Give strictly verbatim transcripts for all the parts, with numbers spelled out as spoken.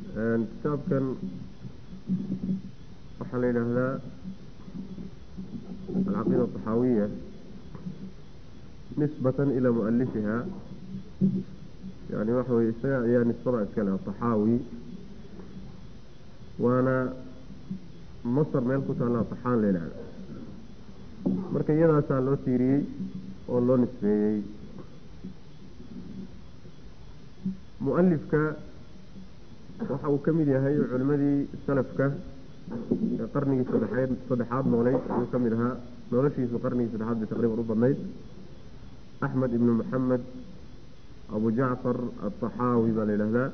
كتاب كان وحلينا هذا العقيدة الطحاوية نسبة إلى مؤلفها، يعني وحو يعني الصرع كان الطحاوي، وأنا مصر ميلكوت على طحان لنا marka iyadaasaa loo tiiriyey oo loo nisbeeyey. mu'alifka waxa uu ka mid yahay culimadii salafka ee qarnigii saddexaad saddexaad noolay ayuu ka mid ahaa. noloshiisu qarnigii saddexaad bay taqriiban u badnayd. axmed ibnu maxamed abu jacfar alطaxaawi baa la yidhaahdaa.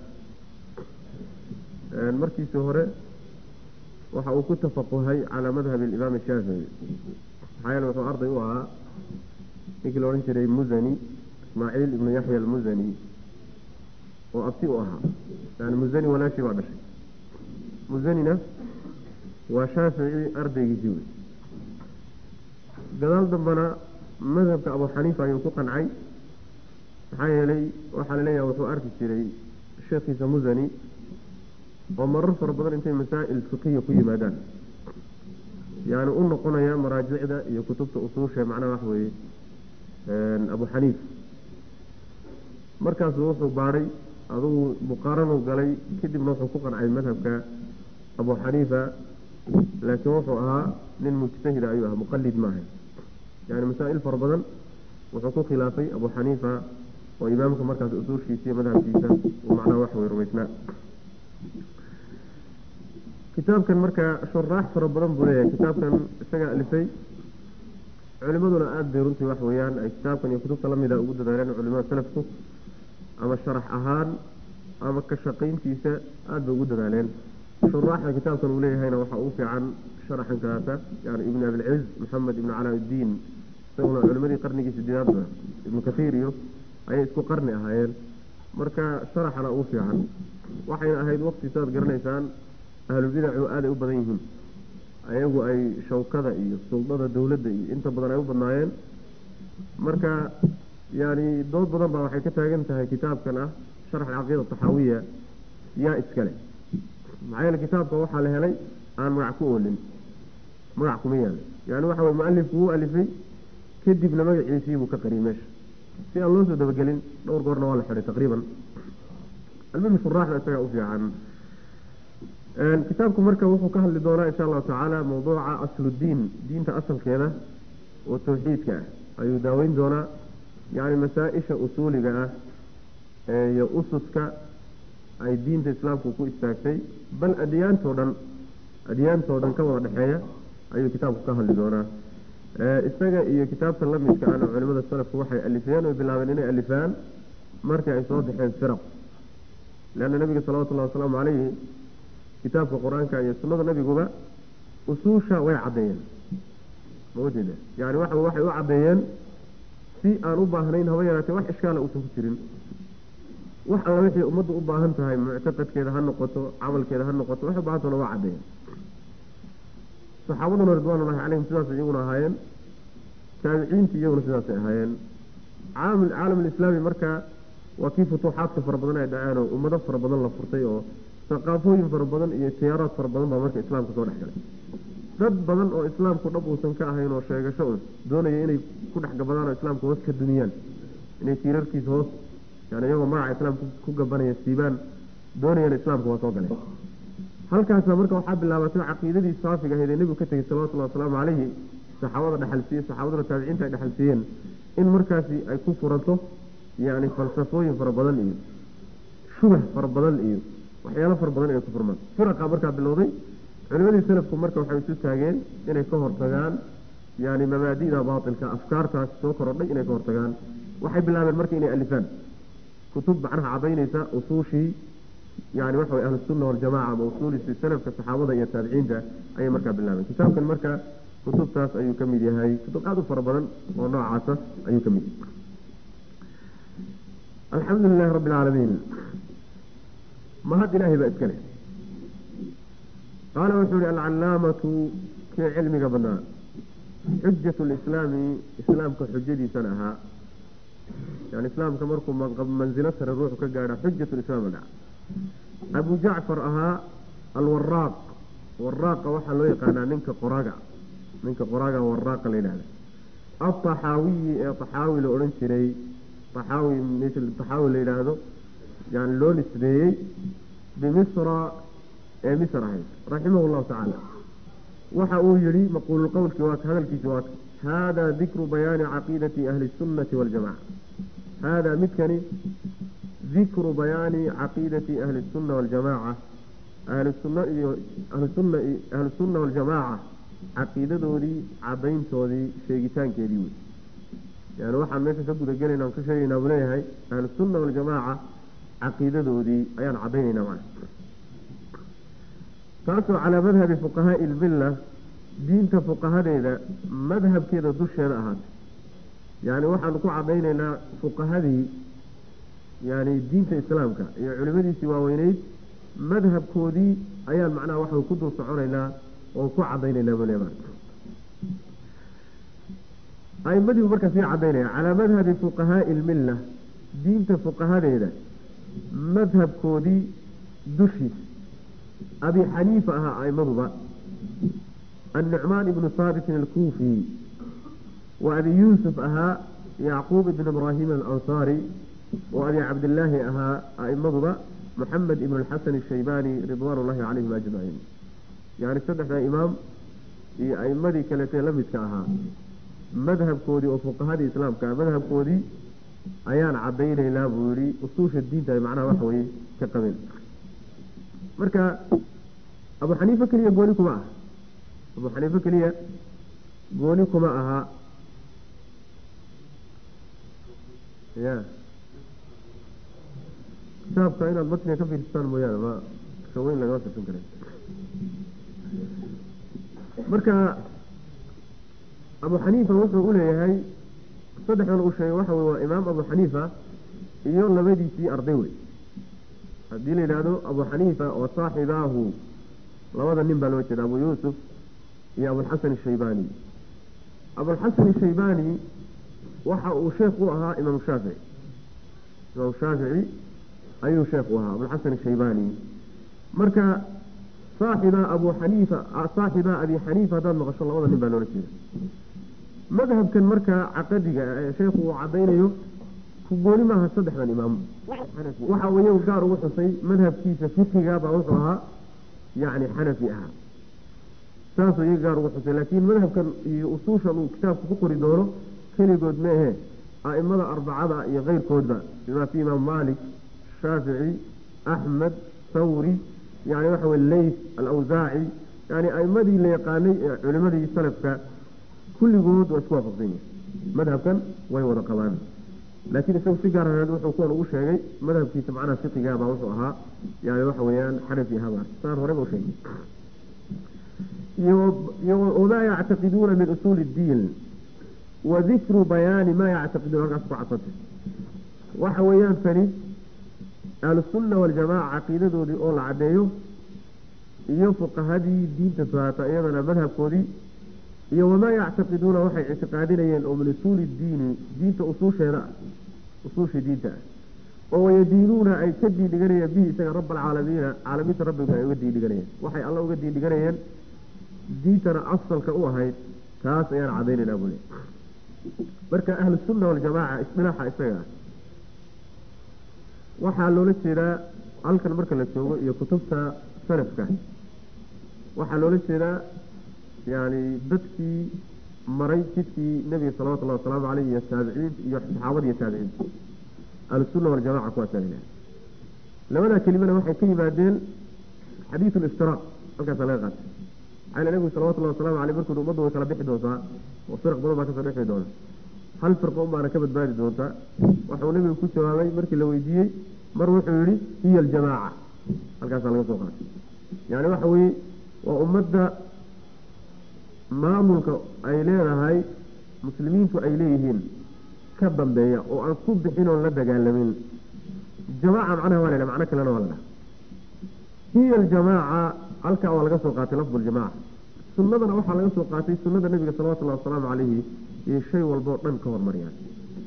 markiisii hore waxa uu ku tafaquhay calaa madhab alimaam ashaafici, maxaa yeele wuxuu arday u ahaa ninkii la odhan jiray muzani, ismaaciil ibnu yaxya almuzani, oo abti u ahaa. yani muzani walaashii baa dhashay. muzanina waa shaafici ardaygiisii wey. gadaal dambana madhabka abu xaniifa ayuu ku qancay, maxaa yeelay waxaa laleeyaha wuxuu arki jiray sheekhiisa muzani oo marar fara badan intay masaa'il fiqiya ku yimaadaan yani u noqonaya maraajicda iyo kutubta usuusha macnaha wax weeye abu xaniif. markaasu wuxuu baadhay adugu buqaaranuu galay, kadibna wuxuu ku qancay madhabka abu xaniifa, laakiin wuxuu ahaa nin mujtahida ayuu ahaa, muqalid maaha. yani masaa'il fara badan wuxuu ku khilaafay abu xaniifa oo imaamka markaas usuushiisa iyo madhabkiisa uu macnaha wax wey rumaysnaa. kitaabkan marka shuraax fara badan buu leeyahay. kitaabkan isaga alifay, culimaduna aada bay runtii wax weeyaan ay kitaabkan iyo kutubta lamida ugu dadaaleen culimada salafku, ama sharax ahaan ama ka shaqayntiisa aada bay ugu dadaaleen. shuraaxda kitaabkan uu leeyahayna waxaa ugu fiican sharaxan kaasa, yani ibn abilciz maxamed ibn calaa-uddiin, isaguna culimadii qarnigii sideedaadba ibnu kathiir iyo ayay isku qarni ahaayeen. marka sharaxana ugu fiican. waxayna ahayd waqti saad garanaysaan ahlubidacu aaday u badan yihiin, ayagu ay shawkada iyo suldada dawladda iyo inta badan ay u badnaayeen. marka yani dood badan baa waxay ka taagan tahay kitaabkan ah sharx alcaqiida taxaawiya yaa iskale. maxaa yeele kitaabka waxaa la helay aan magac ku oolin, magac kuma yaala. yani waxa weye mualifku wuu alifay, kadibna magaciisii buu ka qariyay meesha si aan loo soo dabagelin. dhowr goorna waa la xiday taqriiban. almuhim shuraaxda isagaa u fiican. kitaabku marka wuxuu ka hadli doonaa insha allahu tacaala mawduuca asludiin, diinta asalkeeda oo tawxiidka ah ayuu daaweyn doonaa. yani masaa-isha usuuliga ah iyo ususka ay diinta islaamku ku istaagtay, bal adyaantoo dhan adyaantoo dhan ka wada dhexeeya ayuu kitaabku ka hadli doonaa. isaga iyo kitaabta lamidka ana culimada salafku waxay alifeen oo bilaabeen inay alifaan markii ay soo baxeen firaq, leanna nabiga salawatullahi wasalaamu calayhi kitaabka qur-aanka iyo sunnada nabiguba usuusha way caddeeyeen. mawajeeda yani waxa waxay u caddeeyeen si aan u baahnayn haba yaraatee wax ishkaala uusan ku jirin. wax alla wixii ummaddu u baahan tahay, muctaqadkeeda ha noqoto, camalkeeda ha noqoto, waxay u baahantahona waa caddeeyeen. saxaabaduna ridwaanullahi calayhim sidaas iyaguna ahaayeen, taabiciintii iyaguna sidaasay ahaayeen. caalam caalam alislaami marka waa kii futuuxaadka fara badan ay dhaceen oo ummado fara badan la furtay, oo saqaafooyin fara badan iyo tiyaaraad fara badan baa marka islaamka soo dhex galay. dad badan oo islaamku dhab uusan ka ahayn oo sheegasho un doonaya inay ku dhex gabadaan oo islaamka hoos ka dumiyaan, inay tiirarkiisa hoos yani iyagoo magaca islaamka ku gabanaya siibaan doonayaan islaamka waa soo galeen. halkaasa marka waxaa bilaabatay caqiidadii saafiga ahayd ee nebigu ka tegey salawatullahi wasalaamu calayhi, saxaabada dhexalsiiyey, saxaabaduna taabiciinta ay dhexalsiiyeen, in markaasi ay ku furanto yani falsafooyin fara badan iyo shubah fara badan iyo waxyaalo fara badan inay ku furmaan. firaqa markaa bilowday, culimadii salafku marka waxay isu taageen inay ka hortagaan yani mabaadida baatilka, afkaartaas soo korodhay inay ka hortagaan. waxay bilaabeen marka inay alifaan kutub macnaha cadaynaysa usuushii yani waxa way ahlu sunna waljamaca ama usuuliisi salafka saxaabada iyo taabiciinta ayay markaa bilaabeen. kitaabkan marka kutubtaas ayuu ka mid yahay, kutub aada u fara badan oo noocaasa ayuu ka mid yahay. alxamdu lilahi rabbi alcaalamiin. mahad ilaahay baa iska leh. qaala wuxuu yihi alcalaamatu kii cilmiga badnaa, xujatu lislaami, islaamka xujadiisana ahaa. yani islaamka markuu manzilo sare ruuxu ka gaadha xujatu lislaam dhaca. أبو جعفر أها الوراق وراق وحلو يقانا ننك قراقة ننك قراقة وراق لنا الطحاوي طحاوي لأورنشري طحاوي مثل الطحاوي اللي هذا يعني لون السبيعي بمصر مصر هاي رحمه الله تعالى وحاول يري مقول القول كواك هذا الكيسواك هذا ذكر بيان عقيدة أهل السنة والجماعة هذا متكني ذكر بيان عقيدة أهل السنة والجماعة أهل السنة أهل السنة أهل السنة والجماعة عقيدة دوري عبين سودي شيئتان كريوي يعني واحد ما يتسبب الجنة وكشيء نبليه هاي أهل السنة والجماعة عقيدة دوري أيان عبين معه تأثر على مذهب فقهاء الملة دين فقهاء إذا مذهب كذا دوش هذا يعني واحد نقول عبيننا فقهاء يعني دين الإسلام كا يعني علماء سوا وينيد مذهب كودي أيان معناه واحد كده صعورنا وكو عبيننا بلما أي مذهب مركز في عبيننا على مذهب فقهاء الملة دين فقهاء إذا مذهب كودي دوشي أبي حنيفة أها أي مضبع النعمان بن ثابت الكوفي وأبي يوسف أها يعقوب بن إبراهيم الأنصاري وأبي عبد الله أها أي مضبع محمد بن الحسن الشيباني رضوان الله عليهم أجمعين يعني صدق إمام أي مذي كالتي لمس كأها مذهب كودي وفقهاء الإسلام كمذهب كودي أيان عبين إلى بوري أصوش الدين ده معناه وحوي كقبل مركا أبو حنيفة كلية قوليكم معه أبو حنيفة كلية قوليكم معها يا شاب كائن المتن يكفي لسان مويانا ما شوين لك واسف سنكرين مركا أبو حنيفة وصل أولى هاي صدح أنه شيء وحوي وإمام أبو حنيفة يوم لبدي في أرضوي الدين هذا أبو حنيفة وصاحباه لوضع النبى الوجه أبو يوسف يا أبو الحسن الشيباني أبو الحسن الشيباني وحا شيخها إمام الشافعي إمام الشافعي أي شيخها أبو الحسن الشيباني مركا صاحب أبو حنيفة صاحب أبي حنيفة دان ما شاء الله وضع النبى الوجه مذهب كان مركا عقدي شيخه عبينيه كقولي ما هصدح من الإمام waxa weeye uu gaar ugu xusay madhabkiisa fiqiga baa wuxuu ahaa yani xanafi ah saas uu gaar ugu xusay laakiin madhabkan iyo usuusha uu kitaabku ku qori doono kaligood ma aha aimada arbacada iyo qeyrkoodba sida fi Imam Malik Shafi'i Ahmad Thawri yani waxa weeye Layth al-Awza'i yani aimadii la yaqaanay culimadii salafka kulligood waa isku waafaqsan madhabkan way wada qabaan لكن يسوي سيجارة هذا وحكون وشيء مذهب في سمعنا في قيابة وحوها يعني وحويان حنفي هذا صار هرب وشيء وما يعتقدون من أصول الدين وذكر بيان ما يعتقدون أصبع عطته وحويان فريد أهل السنة والجماعة عقيدته دي أول عديه يوفق هذه الدين تتواتا أيضا مذهب كودي وما يعتقدون وحي اعتقادين من أصول الدين دين أصول شراء أصول دين ويدينون أي كدي لغنيا به سيد رب العالمين عالمين ربك يودي لغنيا وحي الله يودي لغنيا دين ترى أصل كأوهي كاس أيان عدين الأبولي بركة أهل السنة والجماعة اسمناحة اسمها وحالوا لسيرا ألقى المركة لسيوه يكتبتا سلفك وحالوا لسيرا يعني بدكي مريتي نبي صلى الله عليه وسلم عليه التابعين يحاول يتابعين أهل السنة والجماعة كواتلين لو أنا كلمة واحد كلمة دين حديث الافتراء ألقى ثلاثة على النبي صلى الله عليه وسلم عليه بركض ومضوا وكلا بيح دوسا وفرق بلو ما كسر بيح دوسا هل فرق أمة ركبت بالي دوسا وحو نبي يكون شوامي مركي لو يجي مروح يري هي الجماعة ألقى ثلاثة يعني وحوي وأمتنا maamulka ay leedahay muslimiintu ay leeyihiin ka dambeeya oo aan ku bixin oo la dagaalamin jamaa macnaha wala la macna kale wala hiya al-jamaa halka waa laga soo qaatay lafdul jamaa sunnadana waxa laga soo qaatay sunnada nabiga sallallahu alayhi wasallam alayhi iyo shay walba dhan ka hormariyay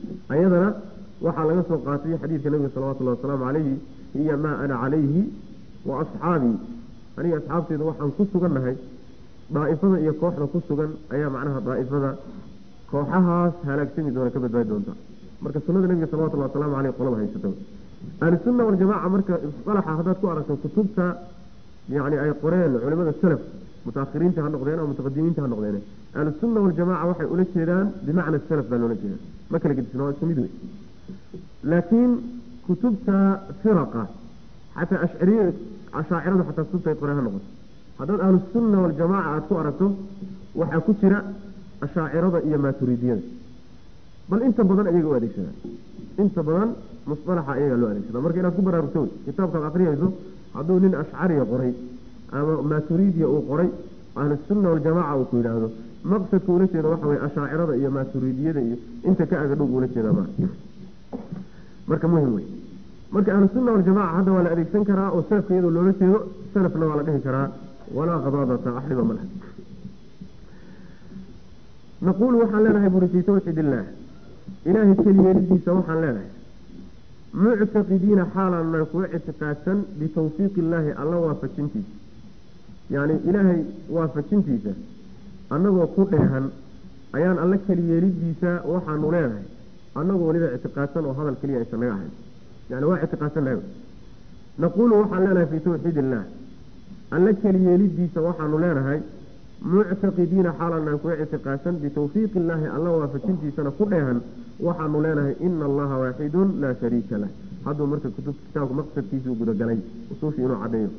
ayadana waxa laga soo qaatay xadiiska nabiga sallallahu alayhi wasallam alayhi hiya ma ana alayhi وأصحابي أنا أصحابتي وحن كسوغن هاي ضائفة إيا كوحنا كسوغن أيا معناها ضائفة كوحها هلاك سمي دون كبد باي دونتا مركز سنة النبي صلى الله عليه وسلم عليه قولها هاي ستون أهل السنة والجماعة مركز اصطلح هذا كوارك كتبتها يعني أي قرين علماء السلف متأخرين تها النقدين أو متقدمين تها النقدين أهل السنة والجماعة وحي أولي الشيطان بمعنى السلف بل الشيطان ما كان لقيت سنوات سميدوي لكن كتبتها فرقة حتى أشعرية أشاعرة حتى كتبتها يقرأها النقد هذا أهل السنة والجماعة أتكو أردتو وحي كتر أشاعرة إيا ما تريدين بل أنت بدن أيقو أديك سنة أنت بدن مصطلح أيقو أديك سنة مركي إلا كبر أردتوي كتابك الأقرية يزو هذا لين أشعرية قري أما ما تريد يا قري أهل السنة والجماعة وكل هذا مقصد كونك إذا وحوي أشاعرة إيا ما تريد يدي أنت كأجدو قولك إذا ما مركا مهم وي مركا أهل السنة والجماعة هذا ولا أديك سنكرا وسلف كيدو لولك إذا سلف لو على به كرا ولا غضاضة أحلم ملح نقول وحن لنا يبرسي توحيد الله إلهي كلمة لدي سوحا لنا معتقدين حالا ما يكون اعتقاسا بتوفيق الله الله وافتشنتي يعني إلهي وافتشنتي أنه قرهن أيان الله كلمة لدي سوحا لنا أنه ولد اعتقاسا وهذا الكلمة يسمعها يعني هو اعتقاسا له نقول وحن لنا في توحيد الله الله كلمة لدي سوحا لنا هاي معتقدين حالا ما يكون اعتقاسا بتوفيق الله الله وافتشنتي سنقرهن وحن لنا إن الله واحد لا شريك له هذا مركز كتب كتاب مقصد كيسو قد قلي وصوفي إنه عديه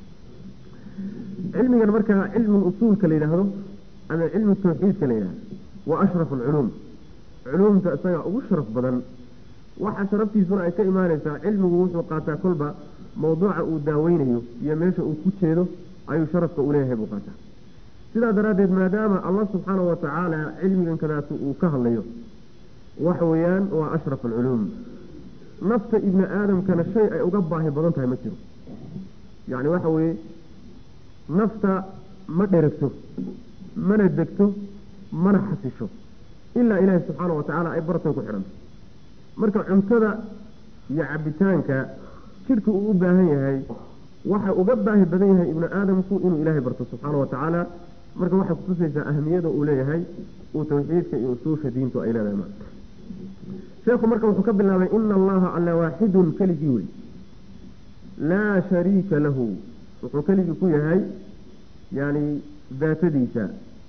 علمي المركز علم الأصول كلينا هذا أنا علم التوحيد كلينا وأشرف العلوم علوم تأسيا وشرف بدن وحشرفتي سنة كإيمانيسا علم ووش وقاتا كلبا موضوع أداوينه يميش أكوتشينه أي شرف كأوليه بقاتا سيدا درادت ما دام الله سبحانه وتعالى علمي كذا وكهل ليه وحويان وأشرف العلوم نفط ابن آدم كان الشيء أقبعه بضنتها مكره يعني وحوي نفط ما دركته ما ندكته ما نحسشه إلا إله سبحانه وتعالى عبرته كحرم مركب عمتذا يعبتانك شرك أقبعه هاي وحا أقبعه بدنها ابن آدم كو إنه إله برته سبحانه وتعالى مركب وحا خصوصي أهميته أوليه هاي وتوحيدك يوسوف دينته إلى الأمام شيخ مركب وحكب الله إن الله على واحد كالجيوي لا شريك له وحكالي كوي هاي يعني ذات ديسا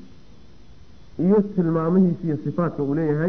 يسل معمه في الصفات كأوليه هاي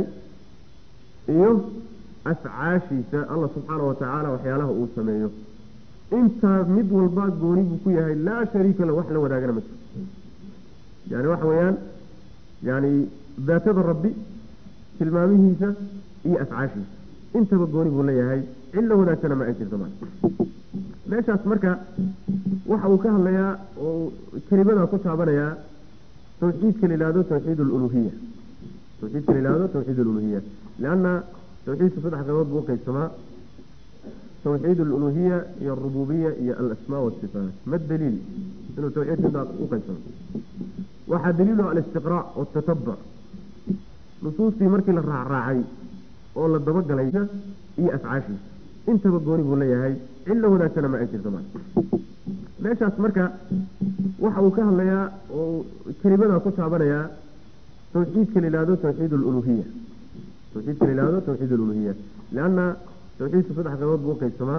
إيه أفعاشي الله سبحانه وتعالى وحياله أوسميه انت مد والباق قوني كوي هاي لا شريك له وحلا وداقنا مثل يعني وحويان يعني ذات الربي في المامه إيه أفعاشي انت بقوني بقول لي هاي إلا وذا سنة ما أجل زمان ليش أسمرك وحوكها ليا وكلمنا كتها بنيا توحيد كليلادو توحيد الألوهية توحيد كليلادو توحيد الألوهية لأن توحيد فتح قوات بوقع السماء توحيد الألوهية هي الربوبية هي الأسماء والصفات ما الدليل إنه توحيد فتح بوقع السماء واحد دليله على الاستقراء والتتبع نصوص في مركز الرعراعي والله الضبط عليها هي أفعاشي انت بقوني بقول لي هاي إلا وذا سنة ما أجل زمان ليش أسمرك وحوكها ليا وكلمنا كتها بنيا توحيد كليلادو توحيد الألوهية توحيد كليلادو توحيد الألوهية لأن توحيد فتح قوات بوقع السماء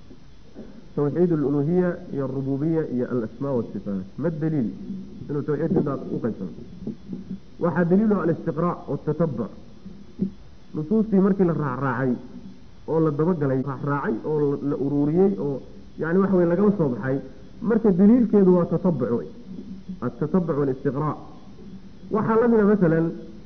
توحيد الألوهية هي الربوبية هي الأسماء والصفات ما الدليل إنه توحيد فتح بوقع السماء واحد دليله على الاستقراء والتتبع نصوص في مركز الرعراعي والله الضبط عليها الرعراعي أو الأروريي أو يعني وحوي لقوا الصبحي مركز دليل كده هو التتبع التتبع والاستقراء وحالنا مثلا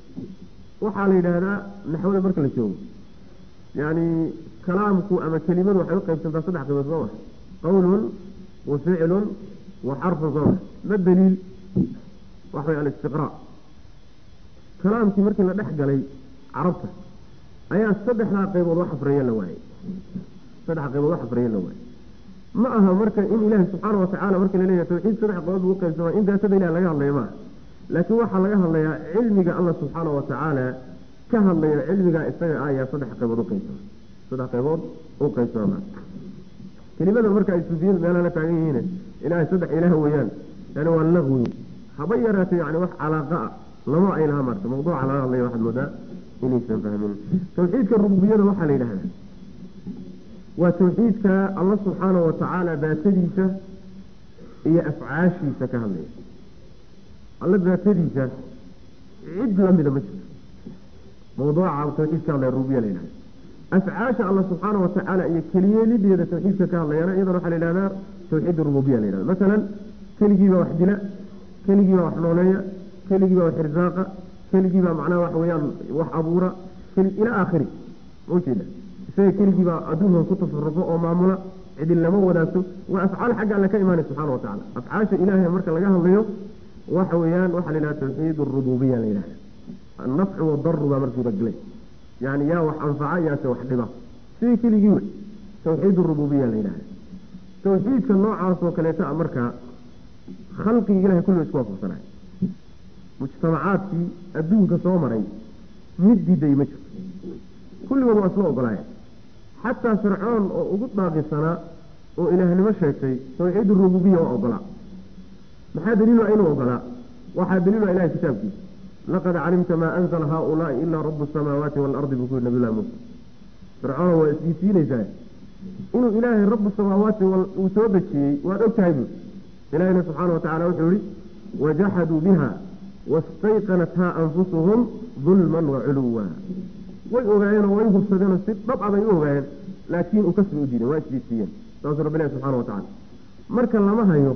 وحالنا هذا نحول مركز الشوم يعني كلامك أما كلمة وحلقة يمكن تصدح في مصبوح قول وفعل وحرف ضوح ما الدليل وحوي على الاستقراء كلامك مركز لدحق علي عرفته أيها صدح لها قيب الله فريا لواي صدح قيب الله فريا لواي معها مركز إن إله سبحانه وتعالى مركز إليه توحيد صدح قيب وكل سواء إن ده سبيل لها الله ما لكن واحد لها الله علمك الله سبحانه وتعالى كهل علمك استجع آية صدح قيب وكل صدح قيب وكل سواء كلمة المركة السوفيين ما لا تعيين إله صدق إله ويان يعني هو اللغو حبيرت يعني وح علاقة لما إله مرت موضوع على الله واحد مدى إني سنفهمين توحيدك الربوبية وح علينا وتوحيدك الله سبحانه وتعالى باتديسة هي أفعاشي سكهلي الله باتديسة عد لم يدمج موضوع توحيدك الربوبية لنا أفعاش الله سبحانه وتعالى هي كلية لدي هذا توحيدك كهلي أنا إذا روح لنا توحيد الربوبية لنا مثلا كلجي وحدنا كلجي وحنونية كلجي وحرزاقة كلجي معناه وحويان وحأبورة إلى آخره وكذا سي كلجي أدوهم كتب الرفوع ومعمولة عد اللمو وداسو وأفعال حق على كإيمان سبحانه وتعالى أفعاش إلهي مركز لقاها الليو وحويان وحلنا توحيد الربوبية لله النفع والضر ومركز رجلي يعني يا وحنفع يا توحدبا سي كلجي توحيد الربوبية لله توحيد كالنوع عاص وكليتا أمركا خلقي إلهي كله اسكوا فصنعي مجتمعاتي أدونك صومري مدي دي مجر كل ما أصلوا قلايا حتى فرعون وقطنا قصنا وإله نمشيكي توحيد الربوبية وأقلا ما دليل أين وأقلا واحد دليل إله كتابك لقد علمت ما أنزل هؤلاء إلا رب السماوات والأرض بكل نبي الله موسى فرعون وإسيسين إزاي إنه إلهي رب السماوات وسودكي وأكتهب إلهنا سبحانه وتعالى وحوري وجحدوا بها واستيقنتها أنفسهم ظلما وعلوا ويؤغين ويبصدون السبب طبعا يؤغين لكن أكسروا دينه وإسبيسيين توصل ربنا سبحانه وتعالى مركا لما هيو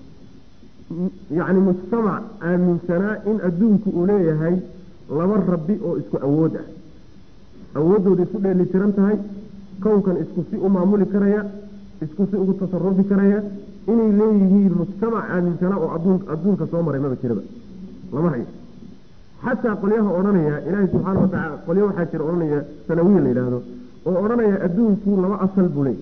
يعني مجتمع من سناء إن أدونك أوليه هاي لمر ربي أو إسكو أوده أوده دي سؤال اللي ترمتهاي كون كان إسكو سيء معمولي كريا إسكو سيء تصرفي كريا إني ليه المجتمع من سناء أدونك أدونك صومري ما بكربا لما هي حتى قليها أورانيا إلهي سبحانه وتعالى قليها حاكر أورانيا سنويا لإلهه وأورانيا أدونك لما أصل بولي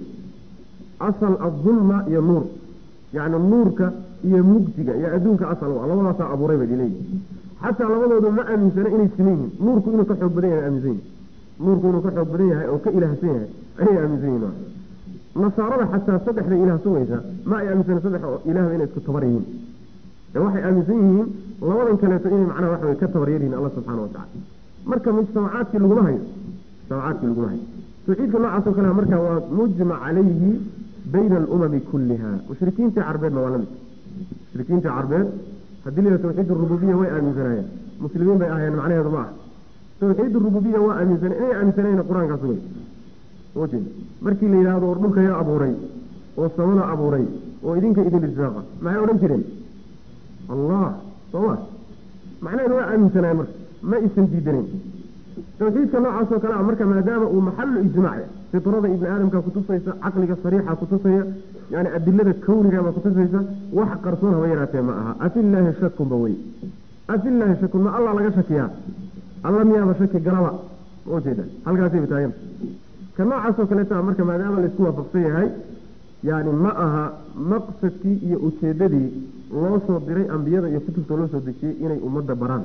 أصل الظلمة يا نور يعني النور ك هي مجتجة يا أدونك أصل الله ما صار أبو ريبة إليه حتى لما ضد ما أمن سنة إني سنين نور كونه كحب بديه أمزين نور كونه كحب بديه أو كإله سنة هي أمزين نصارى حتى صدح لإله سويسا ما أمن سنة صدح إله إنه كتبرين واحد أمزين الله ولا كان يتقين معنا واحد كتبرين الله سبحانه وتعالى مركب مجتمعات كل جمهي مجتمعات كل جمهي تعيد الله عز وجل مركب مجمع عليه بين الأمم كلها مشركين تعربين موالمك مشركين تعربين هدي لنا توحيد الربوبية وأمن سنايا مسلمين بقى يعني معناها يا جماعة توحيد الربوبية وأمن سنايا إيه أمن سنايا القرآن كسوي وجد مركي اللي هذا أردنك يا أبو ري والصمنا أبو ري وإذنك إذن الزاغة ما يقولون كريم الله صواب معناه إنه أمن سنايا مركي ما اسم جيدين توحيد كما عصوا كلام مركب ما دام ومحل إجماعي في طرد ابن آدم ككتوسيسة عقلك الصريحة كتوسية يعني أدلة الكون كما كتوسيسة وحق رسولها ويراتي معها أفي الله شك بوي أفي الله شك ما الله لقى شكيا الله مياه شك قروا موجودا هل قاسي بتايم كما عصوا كلام مركب ما دام الاسكوة فقصية هاي يعني معها مقصدي يؤسددي الله صدري أنبياء يكتب الله صدري إني أمد بران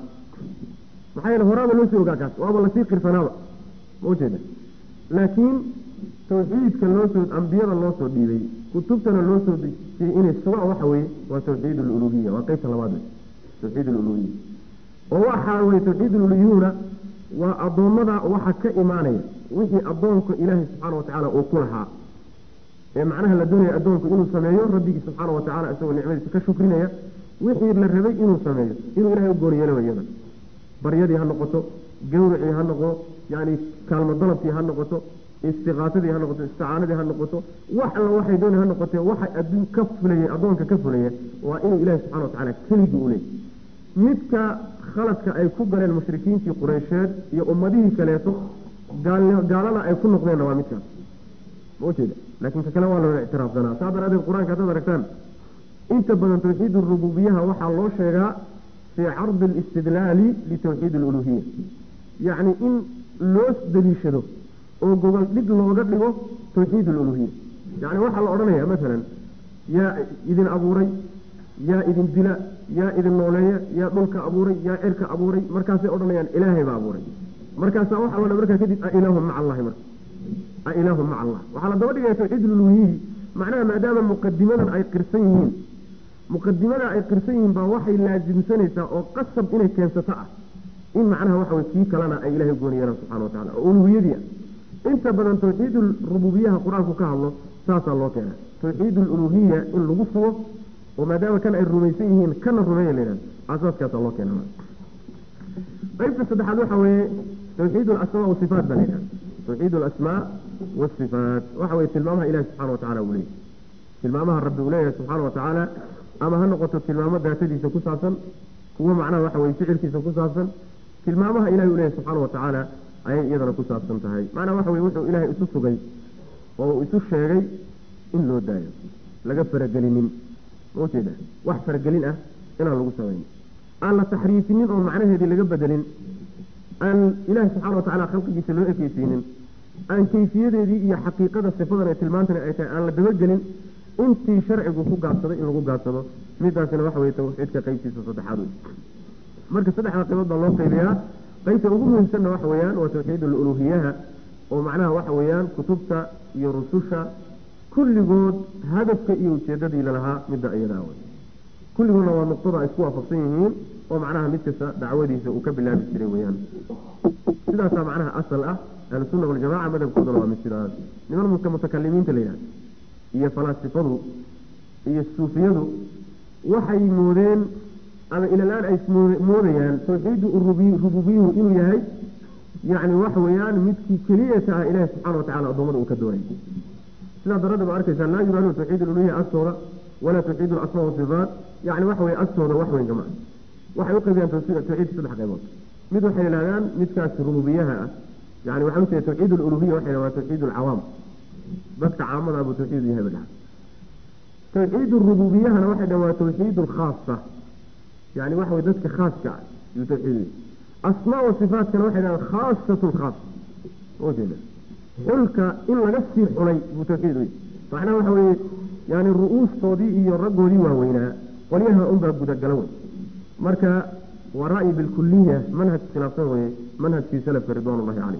maxay horaaba loo soo ogaakaas waaba la sii qirfanaaba moojeeda laakiin tawxiidka loo soo ambiyada loo soo dhiibay kutubtana loo soo dejiyay inay suwa waxa weeye waa tawxiid al-uluhiyya waa qaybta labaad tawxiid al-uluhiyya oo waxa weeye tawxiid al-uluhiyya waa adoomada waxa ka iimaanaya wixii adoonku ilaahay subhanahu wa ta'ala uu ku lahaa ee macnaha la doonayo adoonku inuu sameeyo rabbiga subhanahu wa ta'ala isagoo nicmadiisa ka shukrinaya wixii la rabay inuu sameeyo inuu ilaahay u gooriyeelo wayada بريدي هالنقطة جورعي هالنقطة يعني كلمة ضلبتي هالنقطة استغاثتي هالنقطة استعانتي هالنقطة واحد واحد دون هالنقطة واحد أدون كفلية أدون ككفلية وإن إله سبحانه وتعالى كل يقولي متك خلق أي كبر المشركين في قريشات يا أمديه كليته قال قال لا أي كل نقطة نوامتك موجودة لكن كلام ولا اعتراف لنا صابر هذا القرآن كتب ركان أنت بدن توحيد الربوبية وحى الله شيئا في عرض الاستدلال لتوحيد الألوهية يعني إن لوس دليشده وقال لك الله قد له توحيد الألوهية يعني واحد الأرنية مثلا يا إذن أبوري يا إذن دلاء يا إذن نولية يا ملك أبوري يا إرك أبوري مركز أرنية إلهي بأبوري مركز واحد ولا مركز كذب أإله مع الله مركز أإله مع الله وعلى ضوء توحيد الألوهية معناها ما دام مقدمة أي قرسيين مقدمة أي قرسيين بوحي لازم سنة أو قصب إنه كان ستاء إن معناها وحوي كيك لنا أي إله يقول يا سبحانه وتعالى ألوهية أنت بدل توحيد الربوبية القرآن فكاه الله ساس الله كان توحيد الألوهية إن لغفه وما دام كان الرميسيين كان الرمية لنا أساس كاس الله كان قيبت السدح الوحوي توحيد الأسماء والصفات بلنا توحيد الأسماء والصفات وحوي تلمامها إله سبحانه وتعالى وليه تلمامها الرب وليه سبحانه وتعالى أما هالنقطة التلمامات ذاتي سكوساسا هو معناه وحوي فعل كي سكوساسا تلمامها إله وليه سبحانه وتعالى أي يدنا كوساسا تهي معناه وحوي وحو إله إسوسو جاي أو إسوس شيء إن لو دايم لقى فرجلين وكذا واحد فرجلين أه إلى الوسوين أن تحريفين أو معناه هذه اللي بدلين أن إله سبحانه وتعالى خلق جسلوه كيسين أن كيفية هذه هي حقيقة الصفات التلمانتنا أن لدوجلين أنت شرع جوفو قاصده إن جوفو قاصده ميدا سنة وحوي توحيد كقيس صدحارو مركز صدح قيمة الله قيلها قيس أقوم من سنة وحويان وتوحيد الألوهية ومعناها وحويان كتبتا يرسوشا كل جود هدف كأيو تيدد إلى لها مدة أيضاوي كل هنا ونقطة إسكوها فصينين ومعناها متسا دعوة وكب الله بالسريويان سيدا معناها أصل أه أهل السنة والجماعة مدى بقدروا من سيدان لمن كمتكلمين تليان هي فلاسفة هي الصوفية وحي مودين أما إلى الآن أي مودين توحيد الربوبية إنه يهي يعني وحويان متكي كلية إله سبحانه وتعالى أضمنه وكدورين سيدا درد بأركز لا يبالون توحيد الألوهية أصلا ولا توحيد الأسماء والصفات يعني وحوي أصلا وحوي جماعة وحي يقضي أن توحيد صدح قيمات مدو حين الآن متكاس الربوبية يعني وحوي توحيد الألوهية وحين توحيد العوام بس عامل أبو توحيد يهبلها توحيد الربوبية أنا واحد هو توحيد الخاصة يعني واحد ذاتك خاص كعب يتوحيد أسماء وصفات كان واحد خاصة الخاص وجدنا حلك إلا نفسي حلي بتوحيد فإحنا واحد يعني الرؤوس صديقي الرجل لي وهوينها وليها أنبا بدقلون مركا ورأي بالكلية منهج خلافه منهج في سلف رضوان الله عليه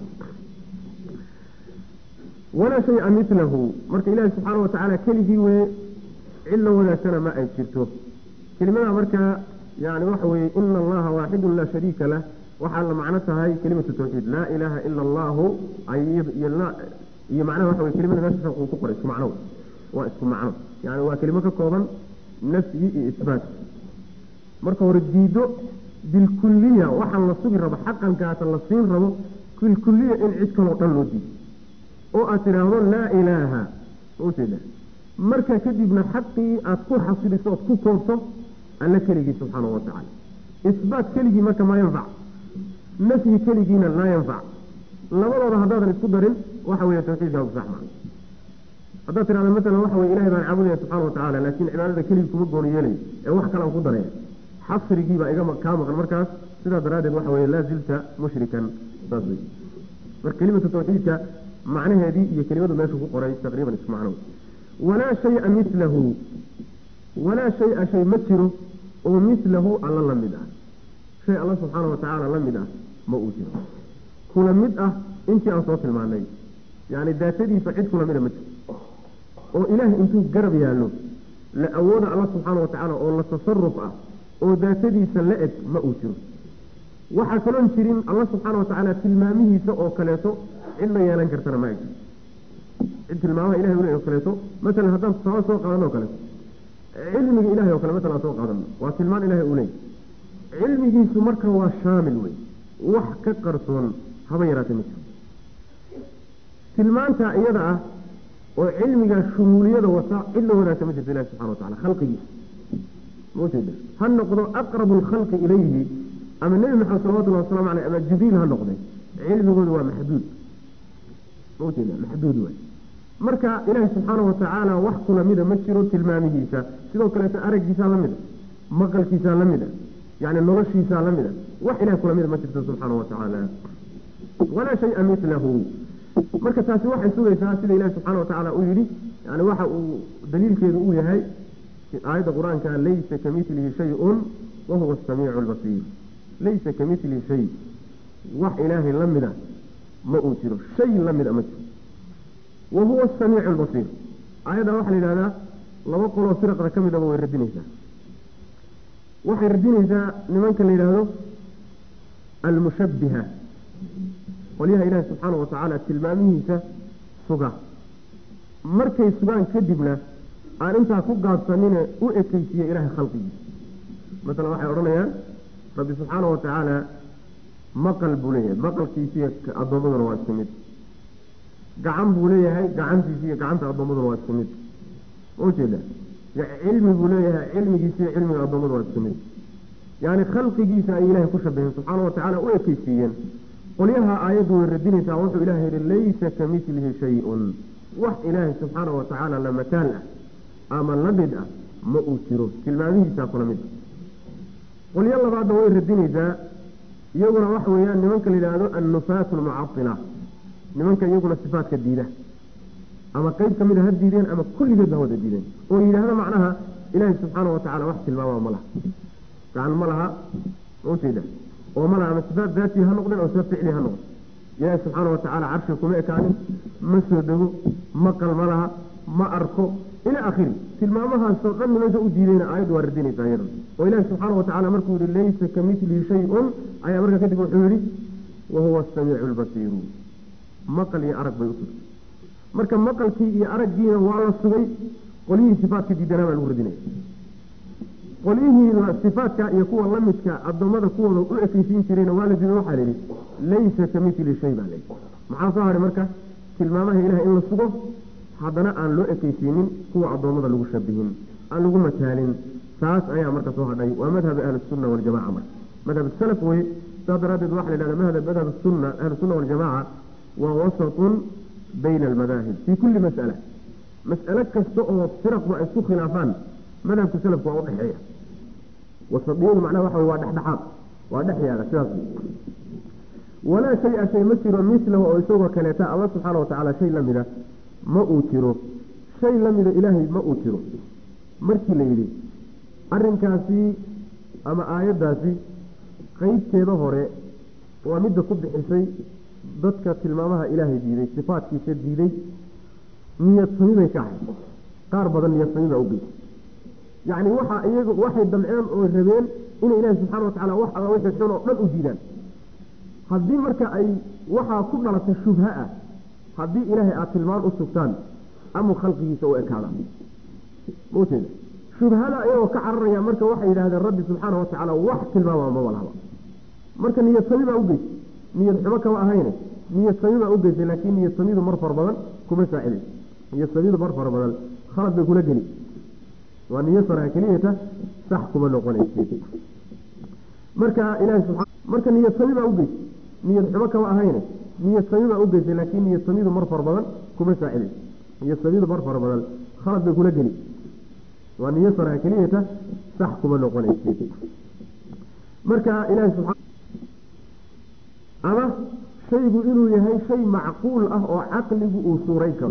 ولا شيء مثله مركا إله سبحانه وتعالى كلمه وإلا ولا سنة ما أجرته كلمة مركا يعني وحوي إن الله واحد لا شريك له وحال معناتها هاي كلمة التوحيد لا إله إلا الله أي يلا هي معناها وحوي كلمة الناس تقول اسم معناه واسم معناه يعني هو كلمة كوبا نفي إثبات مركا ورديده بالكلية وحال الصبر رب حقا كات الصين رب كل كلية إن عدك وطلو دي وأتناه لا إله وتده مركا كدبنا حقي أتكون حصيل صوت كوكوصة ألا كليجي سبحانه وتعالى إثبات كليجي مركا ما ينفع نفي كليجينا لا ينفع لما الله هذا القدر وحوي توحيده وزحمه هذا ترى مثلا وحوي إله بان عبده سبحانه وتعالى لكن عبادة كليجي كمدون يلي وحكى له قدره حصر يجيب إجابة كامل المركز سيدا درادة وحوي لا زلت مشركا تصدي فكلمة التوحيد معناها هذه هي كلمة الناس في قريش تقريبا اسمعنا ولا شيء مثله ولا شيء شيء مثله ومثله الله لم يدع شيء الله سبحانه وتعالى لم يدع ما أوتيه كل مدة أنت أصوات المعنى يعني ذاتي فعيد كل مدة مثل وإله أنتم قرب يالله لأود الله سبحانه وتعالى والله تصرف وذاتي سلأت ما أوتيه وحكلون شيرين الله سبحانه وتعالى تلمامه سوء كلاته إلا يالن كرتنا ما يجي أنت المعاه إلهي ولا يكلته مثلا هذا سواء سوء قادنا وكلته علمه إلهي وكلا مثلا سوء قادنا وتلمان إلهي أولي علمه سمرك هو شامل وي وحك قرصون هبيرات مثل تلمان تأيدها وعلمه شمولية وسع إلا ولا تمثل الله سبحانه وتعالى خلقه موجود هل نقضى أقرب الخلق إليه أما النبي محمد صلى الله عليه وسلم عليه أما جبريل هالنقضي علمه هو محدود موجود محدود وي مركا إله سبحانه وتعالى وحكو لمدى مجرد تلمامه إيسا سيدو كلا تأرق جيسا لمدى مقل كيسا لمدى يعني النغش كيسا لمدى وحنا كل لمدى مجرد سبحانه وتعالى ولا شيء مثله مركا تاسي واحد سوى إيسا سيدو إله سبحانه وتعالى أولي يعني واحد دليل كيدو أولي هاي آية القرآن كان ليس كمثله شيء وهو السميع البصير ليس كمثله شيء وح إله لمدى ما أوتره شيء لمدى مجرد وهو السميع البصير ayada waxa la yiraahdaa laba qolo firqada kamid ah way radinaysaa waxay radinaysaa nimanka la yiraahdo al-mushabbiha waliha ilaahi subhanahu wa ta'ala tilmaamihiisa suga markay sugaan kadibna aan intaa ku gaabsanina u ekaysiyo ilaahay khalqigiisa مثلا waxay oranayaan rabbi subhanahu wa ta'ala maqal buleeyahay maqalkiisa adoomaduna waa isku mid gacan buleeyahay gacantiisa iyo gacanta adoomaduna waa isku mid oo jeeda cilmi buleeyahay cilmigiisa iyo cilmiga adoomaduna waa isku mid yani khalqigiisa ay ilaahay ku shabahay subhanahu wa ta'ala u ekaysiiyeen qoliyaha aayadu radinaysa wuxuu ilaahay yiri laysa kamithlihi shay'un wax ilaahay subhanahu wa ta'ala la mataal ama lamid ah ma uu jiro tilmaamihiisa kula mid قل يلا بعد وين ردينيزا يقول واحد ويان نمنك اللي هذا النفاة المعطلة نمنك يقول الصفات كديدة أما قيد كمل هالديدين أما كل جد هو الديدين وإلى هذا معناها إله سبحانه وتعالى وحد الماء وملها كان ملها وسيدة وملها من صفات ذاتها نقدا أو صفات فعلها نقدا يا سبحانه وتعالى عرشكم كان مسجده مقل ملها ما أركو إلى آخره تلمامها سوقن ما جاءوا دينين آيات واردين تاير وإله سبحانه وتعالى مركو ليس كمثله شيء أي مركا كتب الحوري وهو السميع البصير مقل يا أرك بيوصل مركا مقل كي يا أرك دينا وعلى الصغي قليه صفات كديدنا مع الوردين قليه صفات يكون الله متك الضمد قوة وقفي فين ترين والد وحالي ليس كمثله شيء عليه مع ظاهر مركا تلمامها إله إلا الصغر haddana aan loo ekaysiinin kuwa adoomada lagu shabihin aan lagu mataalin taas ayaa marka soo hadhay waa madhab ahli sunna wal jamaa mar madhab salaf way sadaradeed waxa la yiraahdaa madhab madhab sunna ahli sunna wal jamaa wa wasatun bayna al madahib fi kulli mas'ala mas'ala kasta oo firq wa isku khilaafan madhab salaf waa u dhaxeeya wasadiin macna waxa waa dhaxdhaxaad waa dhaxyaala sidaas wala shay shay masiro mislahu oo isagoo kaleeta Allah subhanahu wa ta'ala shay lamida ma uu jiro shay lamida ilaahay ma uu jiro markii la yiri arinkaasi ama aayadaasi qaybteeda hore waa mid ku bixisay dadka tilmaamaha ilaahay diiday sifaadkiisa diiday niyad samay ka hay qaar badan niyad samay u geeyay yaani waxa iyagu waxay damceen oo rabeen in ilaahay subhanahu wa ta'ala wax alla wixii xun oo dhan u diidaan hadii marka ay waxa ku dhalatay shubha ah haddii ilaahay aad tilmaan u sugtaan ama khalqigiisa u ekaada mooteen shubhada ayuu ka cararaya marka waxa yiraahdeen rabbi subhanahu wa ta'ala wax tilmaama ma walaha marka niyad samida u geey niyad xumo ka ahayn niyad samida u geey laakiin niyad samidu mar far badan kuma saaciday niyad samidu mar far badan khalad bay kula geli waa niyad faraha keliyata sax kuma noqonaysa marka ilaahay subhanahu marka niyad samida u geey niyad xumo ka ahayn niyad samida u geey laakiin niyad samidu mar far badan kuma saaciday niyad samidu mar far badan khalad bay kula geli waa niyad faraha keliyata sax kuma noqonaysa marka ilaahay subhanahu ama shaygu inuu yahay shay macquul ah oo aqligu uu suuray karo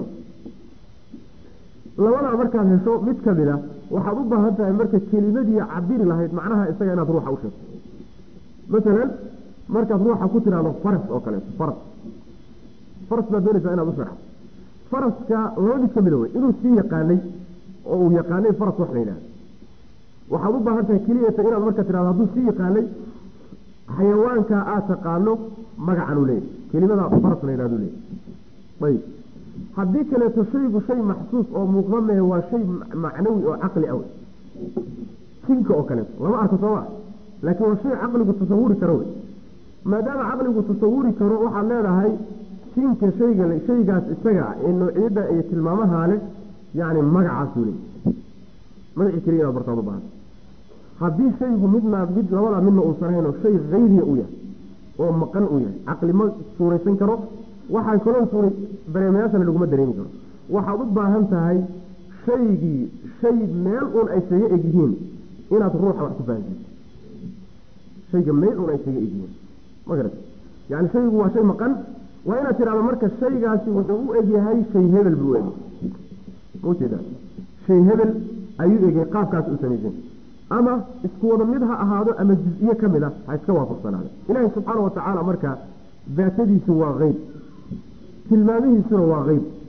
labada marka hesho mid kamida waxa u baahan tahay marka kelimadii cabir lahayd macnaha isaga inaad ruuxa u sheegto مثلا marka ruuxa ku tiraado faras oo kale faras faras baa doonaysa inaad u sharaxdo faraska laba mid kamid ah inuu si yaqaanay oo uu yaqaanay faras wax leeyahay waxa u baahan tahay kaliya inaad marka tiraado haduu si yaqaanay xayawaanka aad taqaano magacan u leeyahay kelimada faras leeyahay leeyahay طيب hadii kale shaygu shay maxsuus oo muuqda waa shay macnawi oo aqli ah tinka oo kale lama arko soo laakiin waa shay aqligu tasawuri karo maadaama aqligu tasawuri karo waxa leedahay tinka shayga shaygaas isaga inuu ciida ay tilmaamaha leh yaani magacaas u leeyahay magaci kaliya bartaado baahan hadii shaygu midna mid labada midna uu sarayno shay غيري u yahay oo maqan u yahay aqli ma suuraysan karo waxa kale suuray dareemayaasha lagu ma dareemi karo waxa u baahan tahay shaygi shay meel oo ay saga eegyihiin inaad ruuxa wax ku fahanto shayga meel oo ay saga eegyihiin magarad yaani shaygu waa shay maqan waa inaad tiraado marka shaygaasi wuxuu u eegyahay shay hebel buu eeg moojeeda shay hebel ayuu eegay qaabkaas u sameeyay ama isku wada mid ha ahaado ama juz'iye kamid ah ha iska waafaqsanaado ilaahay subhanahu wa ta'ala marka daatadiisu waa geyb tilmaamihiisuna waa geyb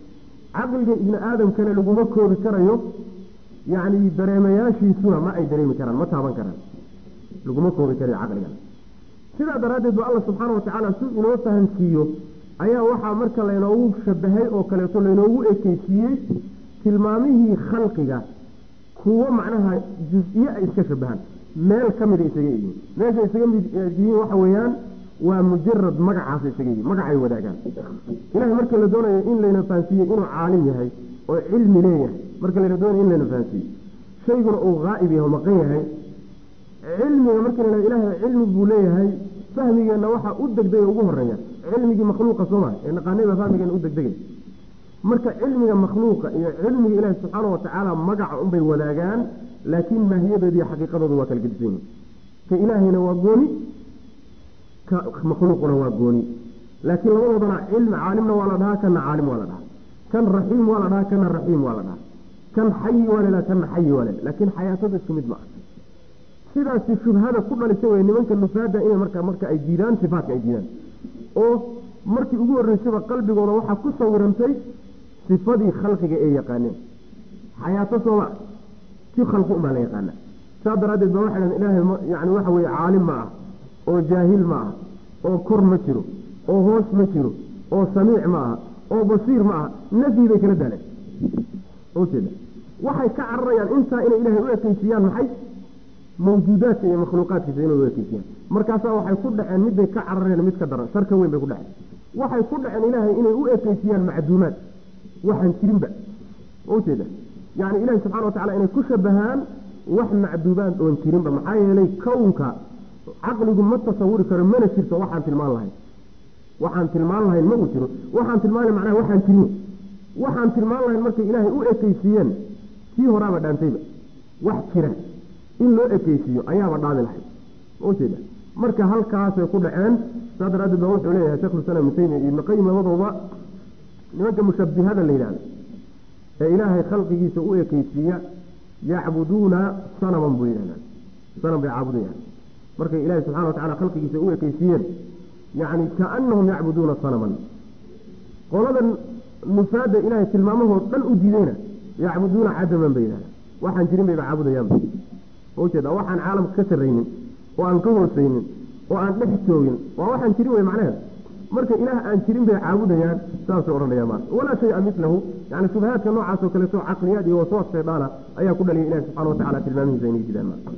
caqliga ibni aadamkana laguma koobi karayo yacni dareemayaashiisuna ma ay dareemi karaan ma taaban karaan laguma koobi karayo caqligan sidaa daraaddeed ba allah subxaana watacaala si inoo fahansiiyo ayaa waxaa marka laynoogu shabahay oo kaleeto laynoogu ekeysiiyey tilmaamihii khalqiga kuwo macnaha jus-iyo ay iska shabahaan meel ka mida isaga yihiin meesha isaga mid yihiin waxa weeyaan waa mujarad magacaas isaga yihiin magacay wadaagaan ilahay marka la doonayo in layna fahansiiyo inuu caalim yahay oo cilmi leeyahay marka layna doonayo in layna fahansiiyo shayguna uu haa'ib yahay oo maqan yahay cilmiga marka la ilaahay cilmi buu leeyahay fahmigeenna waxaa u degdegay ugu horeeya cilmigii makhluuqa sooma ee naqaanayba fahmigeenna u degdegay marka cilmiga makhluuqa iyo cilmiga ilaahi subxaana watacaala magaca unbay wadaagaan laakiin maahiyadooda iyo xaqiiqadooda waa kala gedisan yihin ka ilaahayna waa gooni ka makhluuquna waa gooni laakiin labadoodana cilmi caalimna waa la dhahaa kana caalim waa la dhahaa kan raxiim waa la dhahaa kana raxiim waa la dhahaa kan xayi waa la dhahaa kana xayi waa la dhahaa laakiin xayaatada isku mid ma ah sidaasi shubhada ku dhalisay way nimanka nufaada inay marka marka ay diidaan sifaatka ay diidaan oo markii ugu horreysayba qalbigooda waxaa ku sawirantay sifadii khalqiga ee yaqaaneen xayaato sooma si khalqi unbaa la yaqaana saa daraaddeed ba waxay dhahan ilaahay yani waxa weeye caalim ma ah oo jaahil ma ah oo kor ma jiro oo hoos ma jiro oo samiic ma aha oo basiir ma aha nafyi bay kala daaleen ujeeda waxay ka cararayaan intaa inay ilaahay u ekeysiyaan maxay mawjuudaadka iyo makhluuqaadkiisa inay u ekeysiyaan markaasaa waxay ku dhaceen midbay ka carareen mid ka daran sharka weyn bay ku dhaceen waxay ku dhaceen ilaahay inay u ekeysiyaan macduumaad waxaan jirinba ujeeda yani ilahi subxana watacala inay ku shabahaan wax macduubaad oon jirinba maxaa yeelay kownka caqligu ma tasawuri karo mana jirto waxaan tilmaan lahayn waxaan tilmaan lahayn ma uu jiro waxaan tilmaana macnaha waxaan jirin waxaan tilmaan lahayn markay ilaahay u ekeysiiyeen kii horaaba dhaantayba wax jira in loo ekeysiiyo ayaaba dhaabi lahayd ujeeda marka halkaasay ku dhaceen saa daraaddeed ba wuxuu leeyahay sheekh islam ibn taymiya ibn qayyim labadooba nimanka mushabihada la yidhahdo ee ilaahay khalqigiisa u ekeysiiya yacbuduuna sanaman buu yidhahdaa sanam bay caabudayaan markay ilaahay subxana watacala khalqigiisa u ekeysiiyeen yacni kaanahum yacbuduuna sanaman qoladan nufaada ilaahay tilmaamahoo dhan u diidayna yacbuduuna cadaman bay yidhahdaa waxaan jirin bayba caabudayaanba ujeeda waxaan caalamka ka sarraynin oo aan ka hoosaynin oo aan dhex joogin waa waxaan jirin wey macnaheed marka ilaah aan jirin bay caabudayaan saasuu odhanayaan maarka walaa shaya milahu yani shubahaadka noocaas oo kaleeto caqliyaad iyo waswaas shaydaana ayaa ku dhaliyay ilahi subxana watacala tilmaamihiisa inay jiraan marka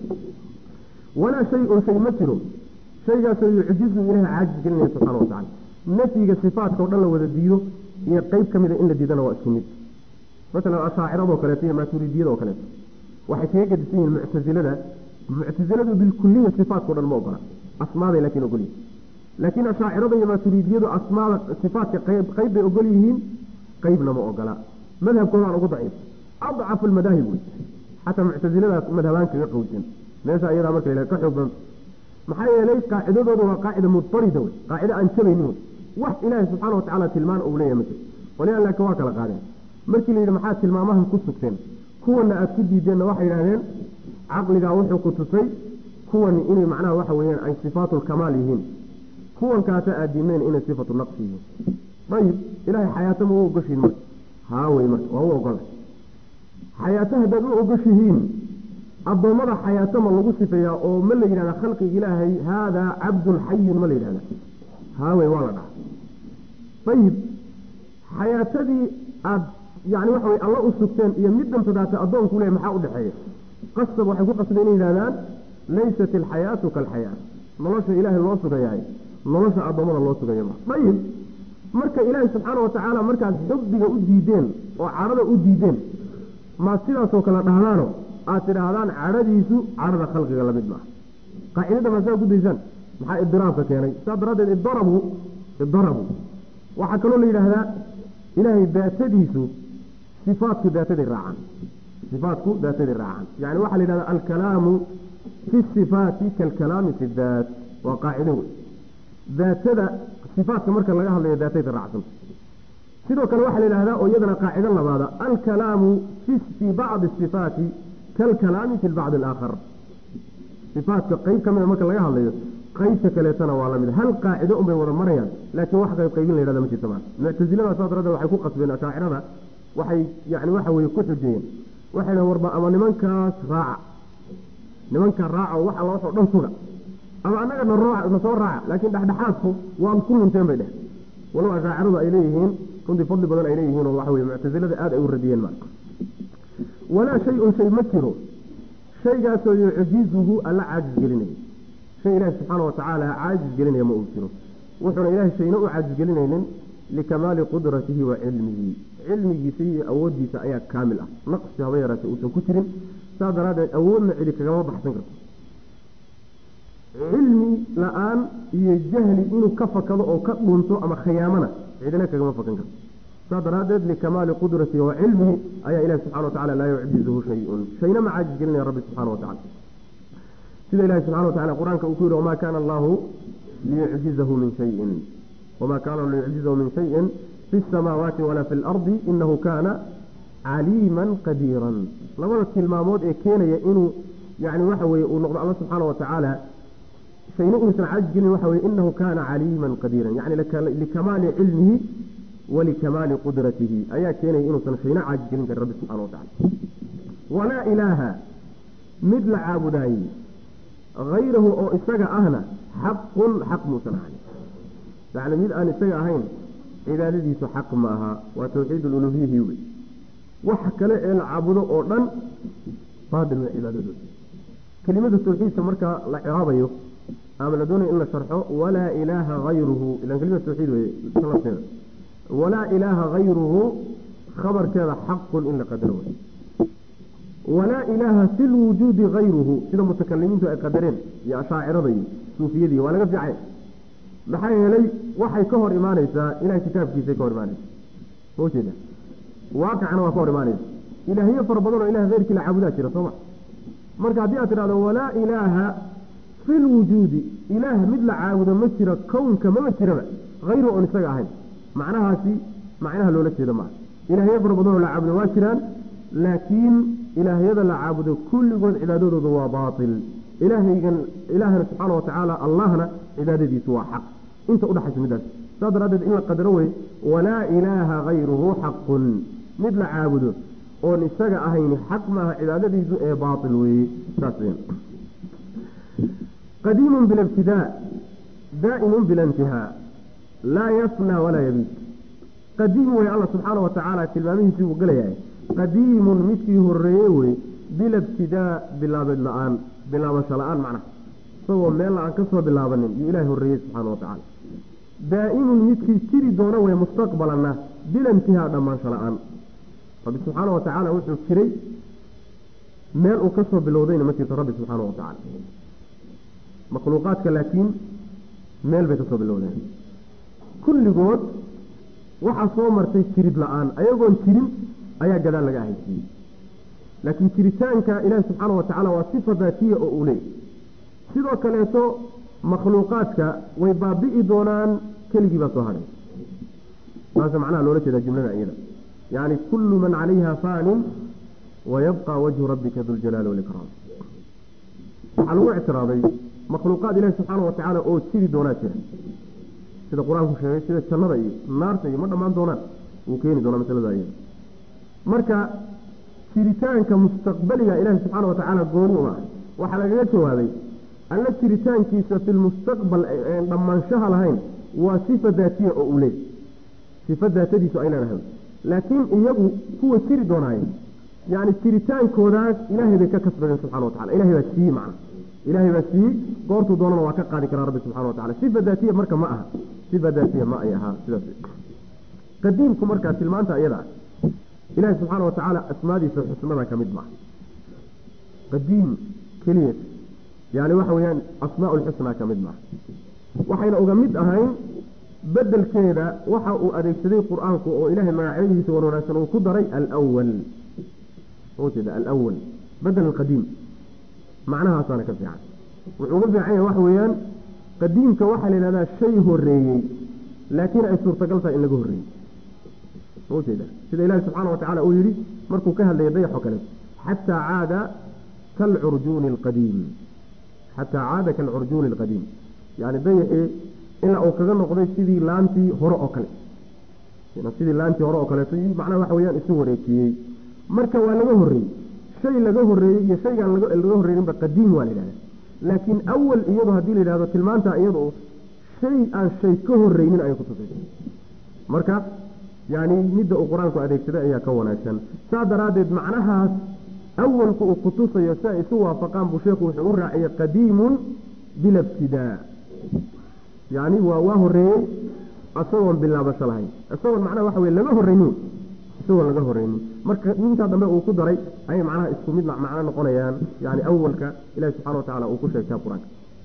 walaa shay-un shay ma jiro shaygaasoo yucjizu ilahi caajis gelinaya subxana watacala nafyiga sifaatka o dhan la wada diido iyo qeyb ka mida in la diidana waa isku mid masalan ashaaciradoo kaleeto iyo maaturidiyada oo kaleeto waxay kaga gadisan yihiin muctasilada muctasiladu bilkuliya sifaatka o dhan ma ogola asmaaday laakiin ogolyihin laakiin ashaacirada iyo maaturidiyadu asmaada sifaatka qayb qayb bay ogol yihiin qaybna ma ogola madhabkoodaan ugu daciif adcafu almadaahib wey xataa muctasiladaas madhabaan kaga qowsan meesha iyadaa marka la ka xoog badan maxaa yeelay qaacidadooda waa qaacida mudtarida wey qaacida aan jabaynin wey wax ilaahi subxaana watacaala tilmaan uu leeyahay ma jiro qolyahan laakiin waa kala qaadeen markii la yidhi maxaa tilmaamahan ku sugteen kuwana aada ku diideenna waxay yidhahdeen caqligaa wuxuu ku tusay kuwani inay macnaha waxa weeyaan ay sifaatulkamaal yihiin kuwan kaasa aadiimeen inay sifatu naqsi yihiin ayib ilaahay xayaato ma u ogoshihiin marka haawey marka waa u ogola xayaato haddaad u ogoshihiin addoommada xayaato ma lagu sifeeyaa oo ma la yidhahda khalqiga ilaahay haadaa cabdun xayun ma la yidhahda haawey waa la dhaha ayib xayaatadii aad yani waxa wey alla u sugteen iyo middan tadaata addoonku leeyahy maxaa u dhexeeya qasab waxay ku qasbeen inay yidhahdaan laysat alxayaatu kaalxayaa nolosha ilaahay loo sugayaay nolosha addoommada loo sugaya ma ayib marka ilaahay subxaana watacaala markaad xubbiga u diideen oo cadhada u diideen maad sidaasoo kale dhahdaano aad tidhaahdaan cadhadiisu cadhada khalqiga lamid maaha qaacidada maasaa gudaysaan maxaa idiraabka keenay saa daraaddeed idarabu idarabu waxaa kaloo la yidhaahdaa ilaahay daatadiisu sifaatku daataday raacaan sifaatku daataday raacaan yani waxaa la yidhahdaa alkalaamu fi sifaati kaalkalaami fi daat waa qaacido wey daatada sifaatka marka laga hadlayo daatayda raacsan sidoo kale waxaa la yidhahdaa oo iyadana qaacido labaada alkalaamu fii bacdi sifaati kaalkalaami fi bacdi alaakhar sifaatka qeyb ka mida marka laga hadlayo qaybta kaleetana waa lamid hal qaacido unbay wada marayaan laakiin wax qayb qaybin la yidhahda ma jirto maa muctasilada saa daraaddeed waxay ku qasbeen ashaacirada waxay yani waxa weeye ku xujeen waxay dhahan warba ama nimankaas raaca nimanka raaca wax alla waxoo dhan suga ama annagana raaca na soo raaca laakiin dhexdhexaadku waan ku lunteen bay dheh walow ashaaciradu ay leeyihiin runtii fadli badan ay leeyihiin oo waxa weye muctasilada aada ay u radiyeen marka walaa shay-un shay ma jiro shaygaasoo yucjizuhu alla caajis gelinaya shay ilaahi subxaana watacaala caajis gelinaya ma uu jiro wuxuuna ilaahay shayna u caajis gelinaynin likamaali qudratihi wa cilmihi cilmigiisa iyo awooddiisa ayaa kaamil ah naqsi haba yaraatee uusan ku jirin saas daraaddeed awoodna cidi kagama baxsan karto cilmi la-aan iyo jahli inuu ka fakado oo ka dhunto ama khiyaamana cidina kagama fakan karto saas daraaddeed likamaali qudratihi wa cilmihi ayaa ilahi subxana watacala laa yucjizuhu shay-un shayna ma caajis gelinaya rabbi subxana watacala sida ilahi subxana watacala qur-aanka uu ku yihi wamaa kaana allahu liyucjizahu min shayin wamaa kaana liyucjizahu min shayin fi samaawaati walaa fi lardi inahu kaana caliiman qadiiran labada tilmaamood ee keenaya inuu yani waxa weye uu noqdo alla subxaana watacaala shayna inuusan caajis gelin waxa weye inahu kaana caliiman qadiiran yani likamaali cilmihi walikamaali qudratihi ayaa keenaya inuusan shayna caajis gelin karin rabbi subxana watacala walaa ilaaha mid la caabudaayey hayrahu oo isaga ahna xaqun xaq muusan ahayn yani mid aan isaga ahayn cibaadadiisu xaq ma aha waa tawxiid aluluhiyihi wey waxa kale ee la caabudo oo dhan baadil waa cibaadadooda kelimada tawxiidka marka la ciraabayo ama la doonayo in la sharxo walaa ilaaha hayruhu ilan kelimada tawxiid wey salafteeda walaa ilaaha hayruhu khabarkeeda xaqun in la qadaro wey walaa ilaaha fi lwujuudi hayruhu sida mutakalimiintu ay qadareen iyo ashaacirada iyo suufiyadii waa laga fiicay maxaa yeelay waxay ka hor imaanaysaa ilahay kitaabkiisay ka hor imaanaysa hoojeeda waaqicana waa ka hor imaanaysa ilaahyo fara badan oo ilaah keyrkii la caabudaa jira sooma marka haddii aad tidhahdo walaa ilaaha fi lwujuudi ilaah mid la caabudo ma jiro kownka mama jiraba hayru oon isaga ahayn macnahaasi macnaha loola jeeda maaha ilaahyo fara badan oo la caabudo waa jiraan laakiin ilaahyada la caabudo kulligood cibaadadooda waa baatil ilaahaygan ilaahana subxaana watacaala allahna cibaadadiisu waa xaq inta udhaxaysa midaas saas daraaddeed in la qadaro wey walaa ilaaha hayruhu xaqun mid la caabudo oon isaga ahayn xaq maaha cibaadadiisu ee baatil weeye saas weyn qadiimun bilibtidaa daa'imun bilintihaa laa yafnaa walaa yabiid qadiim wey alla subxaana watacaala tilmaamihiisii buu gelayahay qadiimun midkii horeeye wey bilibtidaa bilaabad la-aan bilaabasho la-aan macnaha isagoo meel la-aan ka soo bilaabanin iyo ilaahay horreeyey subxaana watacaala daa'imun midkii jiri doona wey mustaqbalanna bilantihaa dhammaansho la-aan rabbi subxaana watacaala wuxuu jiray meel uu ka soo bilowdayna ma jirto rabbi subxaana watacaala makhluuqaadka laakiin meel bay ka soo bilowdeen kulligood waxaa soo martay jirid la-aan ayagoon jirin ayaa gadaal laga ahaysiiyey laakiin jiritaanka ilaahi subxaana watacaala waa sifa daatiya oo uu leey sidoo kaleeto makhluuqaadka way baabi'i doonaan keligii baa soo hadhay saasa macnaha loola jeedaa jumlada iyada yani kullu man calayha faanin wayabqa wajhu rabbika duljalaali walikraam waxaa lagu ictiraaday makhluuqaad ilaahi subxaana watacaala oo jiri doonaa jira sida qur-aanku sheegay sida jannada iyo naarta iyo ma dhammaan doonaan wuu keeni doonaa masalada iyada marka jiritaanka mustaqbaliga ilaahi subxaana watacaala gooni uma ah waxaa lagaga jawaabay alla jiritaankiisa fi lmustaqbal een dhammaanshaha lahayn waa sifa daatiya oo uu leey sifa daatadiisu ay leedahay laakiin iyagu kuwa jiri doonaaye yani jiritaankoodaas ilaahay bay ka kasbadeen subxana watacala ilahay baa siiyey macna ilaahay baa siiyey goortuu doonana waa ka qaadi karaa rabbi subxana watacala sifa daatiya marka ma aha sifa daatiya ma ay ahaa sidaas qadiimku markaa tilmaanta iyada ah ilaahi subxaana watacaala asmaadiisa xusnada ka mid maaha qadiim keliya yani waxa weeyaan asmaa lxusnaa ka mid maaha waxayna uga mid ahayn bedelkeeda waxa uu adeegsaday qur-aanku oo ilaahay magacyadiisa war wanaagsan uu ku daray alwal jeeda alwal bedel alqadiim macnahaasaana ka fiican wuxuu uga fiican yahay waxa weeyaan qadiimka waxaa la yidhahdaa shay horeeyey laakiin ay suurtagal tahay in laga horreeyey jeeda sida ilaahi subxaana watacaala uu yihi markuu ka hadlaya dayaxo kale xataa caada kalcurjuuni alqadiim xataa caada kalcurjuuni alqadiim yani dayaxii ilaa uu kaga noqday sidii laantii hore oo kale sidii laantii hore oo kaleeto macnaha waxa weeyaan isu wareejiyey marka waa laga horreeyey shay laga horreeyey iyo shaygaan laga laga horreeyinba qadiim waa la yidhahdaa laakiin awal iyadu haddii la yidhahdo tilmaanta iyadu shay aan shay ka horreynin ayay ku tusaysa marka yani midda uu qur-aanku adeegsaday ayaa ka wanaagsan saa daraaddeed macnahaas awalku uu ku tusayo si ay isu waafaqaan buu sheekhu wuxuu u raaciyey qadiimun bila ibtidaa yani waa waa horreeyey isagoon bilaabasho lahayn isagoon macnaha waxa weye laga horreynin isagoon laga horreynin marka intaa dambe uu ku daray ayay macnaha isku mid macno noqonayaan yani awalka ilahi subxana wa tacala uu ku sheegtaa qur-aanka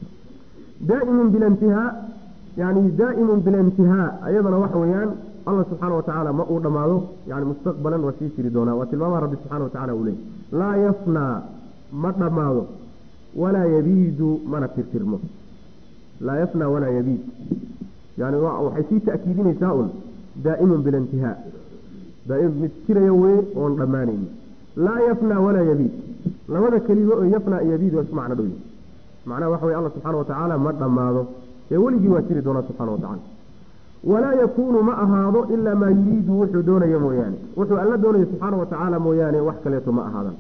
daa'imun bilintihaa yani daa'imun bilintihaa ayadana waxa weeyaan allah subxaana wa tacaala ma uu dhammaado yani mustaqbalan waa sii jiri doonaa waa tilmaamaha rabbi subxana wa tacala uu leeyay laa yafnaa ma dhammaado walaa yabiidu mana tirtirmo laa yafnaa walaa yabiid yani waxay sii ta'kiidinaysaa un daa'imun bilintihaa daa'im mid jiraya wey oon dhammaanayni laa yafnaa walaa yabiid labada kelimo oo yafnaa iyo yabiid waa isku macno dhow macnaha waxa weye allah subxana wa tacaala ma dhammaado ee weligii waa jiri doonaa subxana wa tacala walaa yakuunu ma ahaado ilaa maa yuriidu wuxuu doonaya mooyaane wuxuu alla doonaya subxaana wa tacaala mooyaane wax kaleeto ma ahaadan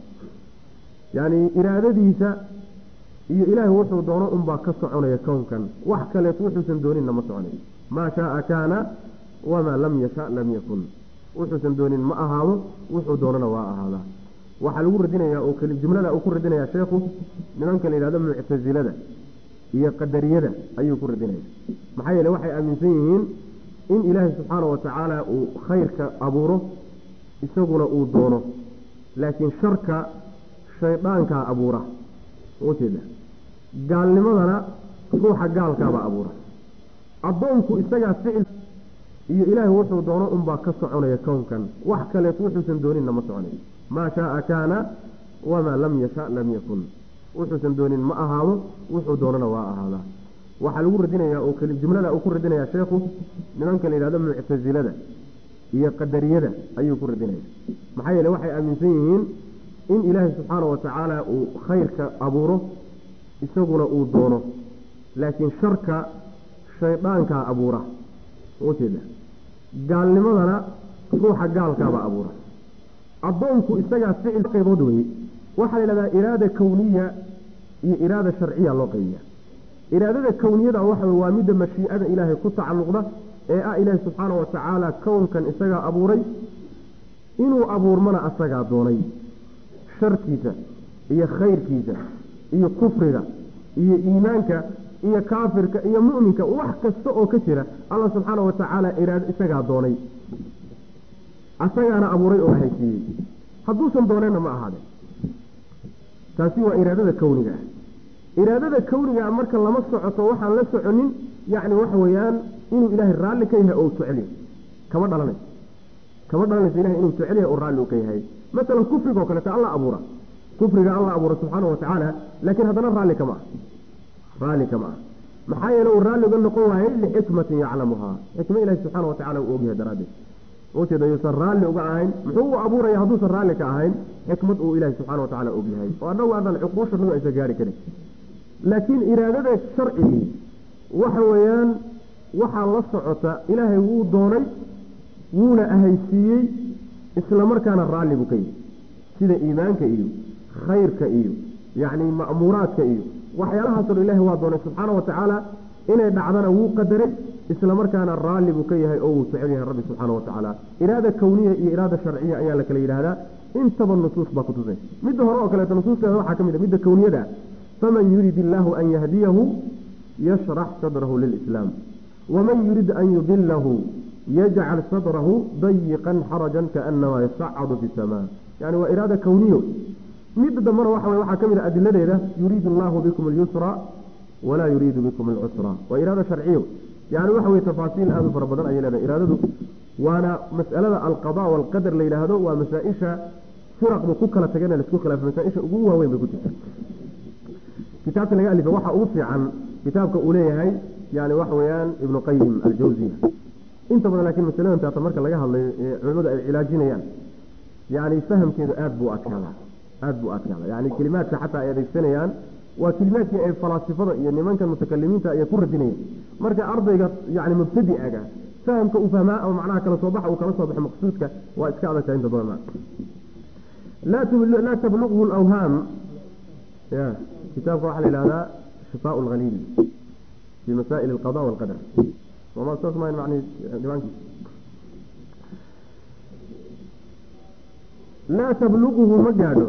yani iraadadiisa iyo ilaahay wuxuu doono unbaa ka soconaya kownkan wax kaleeto wuxuusan dooninna ma soconayo maa shaaa kaana wamaa lam yasha lam yakun wuxuusan doonin ma ahaado wuxuu doonana waa ahaadaa waxaa lagu radinayaa oo jumlada uu ku radinayaa sheekhu nimanka la yidhahdo muctasilada iyo qadariyada ayuu ku radinaya maxaa yeele waxay aaminsan yihiin in ilaahay subxaana wa tacaala uu khayrka abuuro isaguna uu doono laakiin sharka shaydaankaa abuura ujeeda gaalnimadana ruuxa gaalkaabaa abuura addoonku isagaa ficil iyo ilaahay wuxuu doono unbaa ka soconaya kownkan wax kaleeto wuxuusan dooninna ma soconayo maa shaaa kaana wamaa lam yasha lam yakun wuxuusan doonin ma ahaado wuxuu doonana waa ahaadaa waxaa lagu radinayaa oo jumlada uu ku radinayaa sheekhu nimanka la yidhahdo muctasilada iyo qadariyada ayuu ku radinaya maxaa yeele waxay aaminsan yihiin in ilaahay subxaana wa tacaala uu khayrka abuuro isaguna uu doono laakiin sharka shaydaankaa abuura ujeeda gaalnimadana ruuxa gaalkaabaa abuura addoonku isagaa ficil qaybood weye waxaa la yidhahdaa iraada kawniya iyo iraada sharciya loo qaybiya iraadada kowniyada waxa waa midda mashiicada ilaahay ku tacalluqda ee ah ilaahay subxaana wa tacaala kownkan isagaa abuuray inuu abuurmana asagaa doonay sharkiisa iyo khayrkiisa iyo kufriga iyo iimaanka iyo kaafirka iyo mu'minka wax kasta oo ka jira allah subxaana wa tacaala iraado isagaa doonay asagaana abuuray oo haysiiyey hadduusan dooneenna ma ahaade taasi waa iraadada kawniga ah iraadada kawniga marka lama socoto waxaan la soconin yacni waxa weeyaan inuu ilaahay raalli ka yahay oo jecel yahay kama dhalanayso kama dhalanayso ilahay inuu jecel yahay oo raalli u ka yahay masalan kufriga oo kaleeto allah abuura kufriga allah abuura subxaana wa tacaala laakiin haddana raalli kama ah raalli kama ah maxaa yeele uu raalli uga noqon waayey lixikmatin yaclamuhaa xikma ilahi subxaana wa tacala uu ogyahay daraaddeed ujeeda yuusan raalli uga ahayn muxuu u abuuraya hadduusan raalli ka ahayn xikmad uu ilaahi subxaana wa tacala ogyahay oo annagu aanan cuquusha nagu aysa gaari karin laakiin iraadada sharcigii waxa weeyaan waxaa la socota ilaahay wuu doonay wuuna ahaysiiyey isla markaana raalli buu ka yihi sida iimaanka iyo khayrka iyo yacni ma'muuraadka iyo waxyaalahaasoo ilaahay waa doonay subxaana wa tacaala inay dhacdana wuu qadaray isla markaana raalli buu ka yahay oo uu jecel yahay rabbi subxaana wa tacaala iraada kawniya iyo iraada sharciya ayaa la kala yidhaahdaa intaba nusuus baa kutusay midda hore oo kaleeto nusuusteeda waxaa ka mid a midda kawniyada faman yurid illaahu an yahdiyahu yashrax sadrahu lilislaam waman yurid an yudilahu yajcal sadrahu dayiqan xarajan kaanamaa yasacadu fi samaa yani waa iraada kawniyo midda dambana waxa wey waxaa ka mid a adiladeeda yuriidu allahu bikum alyusra walaa yuriidu bikum alcusra waa iraada sharciyo yani waxa weye tafaasiil aada u fara badan ayay leedahay iraadadu waana mas'alada alqada walqadar la yidhaahdo waa masaa-isha firaqdu ku kala tagana laisku khilaafay masaa-isha ugu waaweyn bay ku jirta kitaabka laga alifa waxaa ugu fiican kitaabka uu leeyahay yani waxa weeyaan ibnu qayim aljawziya inta badan laakiin masaladan taata marka laga hadlayo ee culimadu ay cilaajinayaan yani fahamkeedu aada buu adkaada aada buu adkaada yani kelimaadka xataa ay adeegsanayaan waa kelimaadkii ay falaasifada iyo nimanka mutakalimiinta ay ku radinayeen marka ardayga yani mubtadi'aga فهم كأفهماء أو معناها كلا صباح أو كلا صباح مقصودك وإسكاذك عند ضمنا لا لا تبلغه الأوهام يا كتاب واحد إلى هذا شفاء الغليل في مسائل القضاء والقدر وما استثمر معني ديوانك لا تبلغه مجاده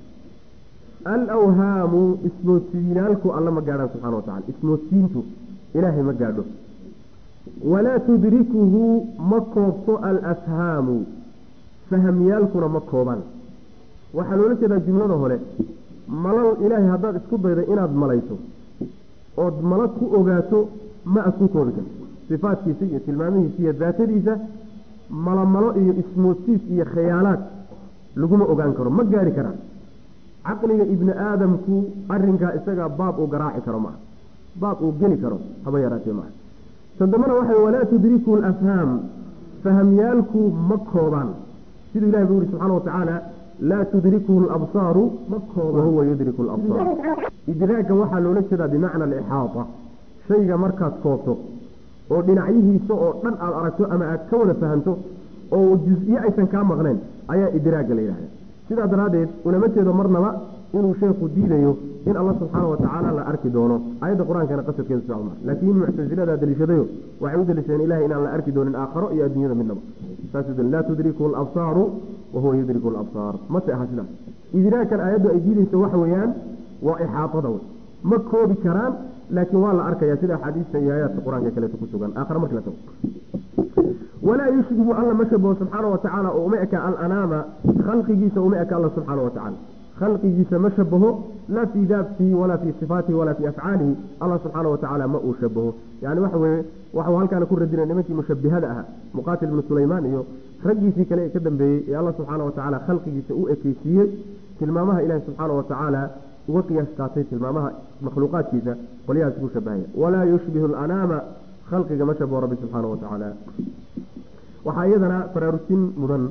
الأوهام اسمه سينالكو الله مجاده سبحانه وتعالى اسمه سينتو إلهي مجاده ولا تدركه مكوب الأفهام فهم يالكنا مكوبا وحلولك إذا جملة هنا ملل إلهي هذا اسكب إذا إناد مليته أود ملك أوجاته ما أكوكو بك صفات كيسية تلمامه هي ذات ريزة ملل ملل اسمه سيس هي خيالات لقوم أوجان كرم ما جاري كرم عقلي ابن آدم كو أرنكا استجاب باب وجراح كرمه باب وجني كرم هذا يراتي معه صدمنا واحد ولا تدركوا الأفهام فهم يالكو مكوبان سيد الله يقول سبحانه وتعالى لا تدركه الأبصار مكوبان وهو يدرك الأبصار إدراك واحد لو نشر بمعنى الإحاطة شيء مركز كوتو ودنعيه سوء من أردت أما أكون فهمته أو جزئية أيضا كان مغنين أي إدراك لله سيد أدراديد ولمتى مرنا إنه شيخ دينه إن الله سبحانه وتعالى لا أركي دونه آية القرآن كان قصة كذا سؤال لكن معتزلة هذا اللي شديه وعود لسان إله إن الله أركي دون آخر يأدين منه فاسد لا تدركه الأبصار وهو يدرك الأبصار متى هذا إذا كان آيات أجيل سواء ويان وإحاطة دول مكو بكرام لكن والله أركي يا سيدة حديث آيات القرآن كلا تكسوغان آخر مركلة ولا يشبه الله مشبه سبحانه وتعالى أمئك الأنام خلقه سأمئك الله سبحانه وتعالى خلقه سمشبهه لا في ذاته ولا في صفاته ولا في أفعاله الله سبحانه وتعالى ما أشبهه يعني وحوه وحوه هل كان كل ردنا نمتي مشبه لها مقاتل من سليمان يو رجي في كلام كدم به يا الله سبحانه وتعالى خلقه سوء كيسية تلمامها إله سبحانه وتعالى وقياس قاتل تلمامها مخلوقات كذا وليها سوء شبهية ولا يشبه الأنام خلقه ما شبه ربي سبحانه وتعالى وحايدنا فرارسين مدن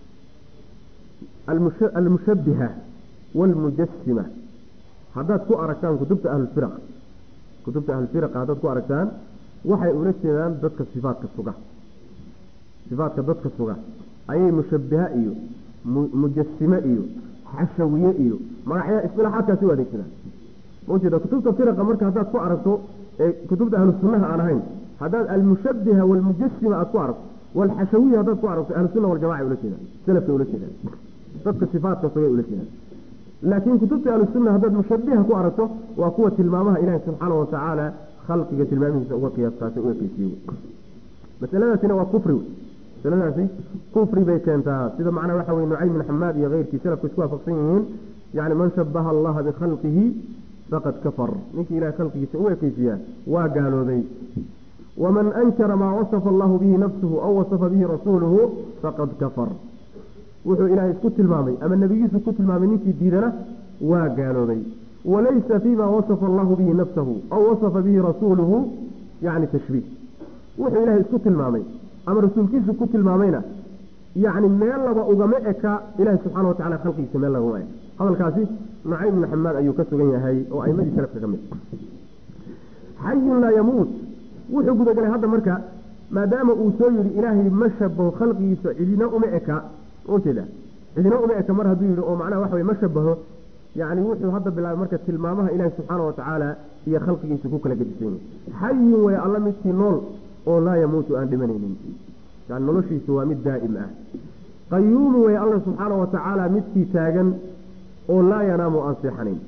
المشبهة والمجسمة هذا كو أركان كتبت أهل الفرق كتبت أهل الفرق هذا كو أركان وحي أولئك ضدك الصفات كالسقة صفات ضدك السقة أي مشبهة إيو مجسمة إيو حشوية إيو ما رح اسم الله حتى سوى ذلك موجود كتبت الفرق أمرك هذا كو أركتو كتبت أهل السنة أنا هين هذا المشبهة والمجسمة أكو أرك والحشوية هذا كو أرك أهل السنة والجماعة أولئك سلف أولئك ضدك الصفات كالسقة أولئك لكن كتبت أهل السنة هذا مشبهة كأرته وقوة المامها إله سبحانه وتعالى خلقية المامه وقياس قاسئ وكيسيو مسألة سنة وكفر مسألة سنة كفر بيكانتها سيدا معنا وحوي نعيم من حماد يا غير كسلف كسوا فقصيين يعني من شبه الله بخلقه فقد كفر نكي إلى خلقه سوى كيسيا وقالوا ذي ومن أنكر ما وصف الله به نفسه أو وصف به رسوله فقد كفر وحو إلهي سكت المامي أما النبي سكت المامي نكي ديننا وقالوا ذي وليس فيما وصف الله به نفسه أو وصف به رسوله يعني تشبيه وحو إلهي سكت المامي أما رسول كيس سكت المامينا يعني ما يلا بأغمئك إلهي سبحانه وتعالى خلقه سمي الله غمئك هذا الكاسي نعيم من حماد أيو كسو غنيا هاي أو أي مجي سلف تغمئ حي لا يموت وحو قد قال هذا مركا ما دام أوسير إلهي مشب خلقه سعيدنا أمئك وكذا إذا نؤمن كمرها دير أو معناه وحوي ما شبهه يعني وحي هذا بلا مركز تلمامها إله سبحانه وتعالى هي خلقه سكوك لقدسين حي ويا الله متي نول أو لا يموت عند منين يعني نلشي سوامد دائمة قيوم ويا الله سبحانه وتعالى متي تاجن أو لا ينام أنصحنين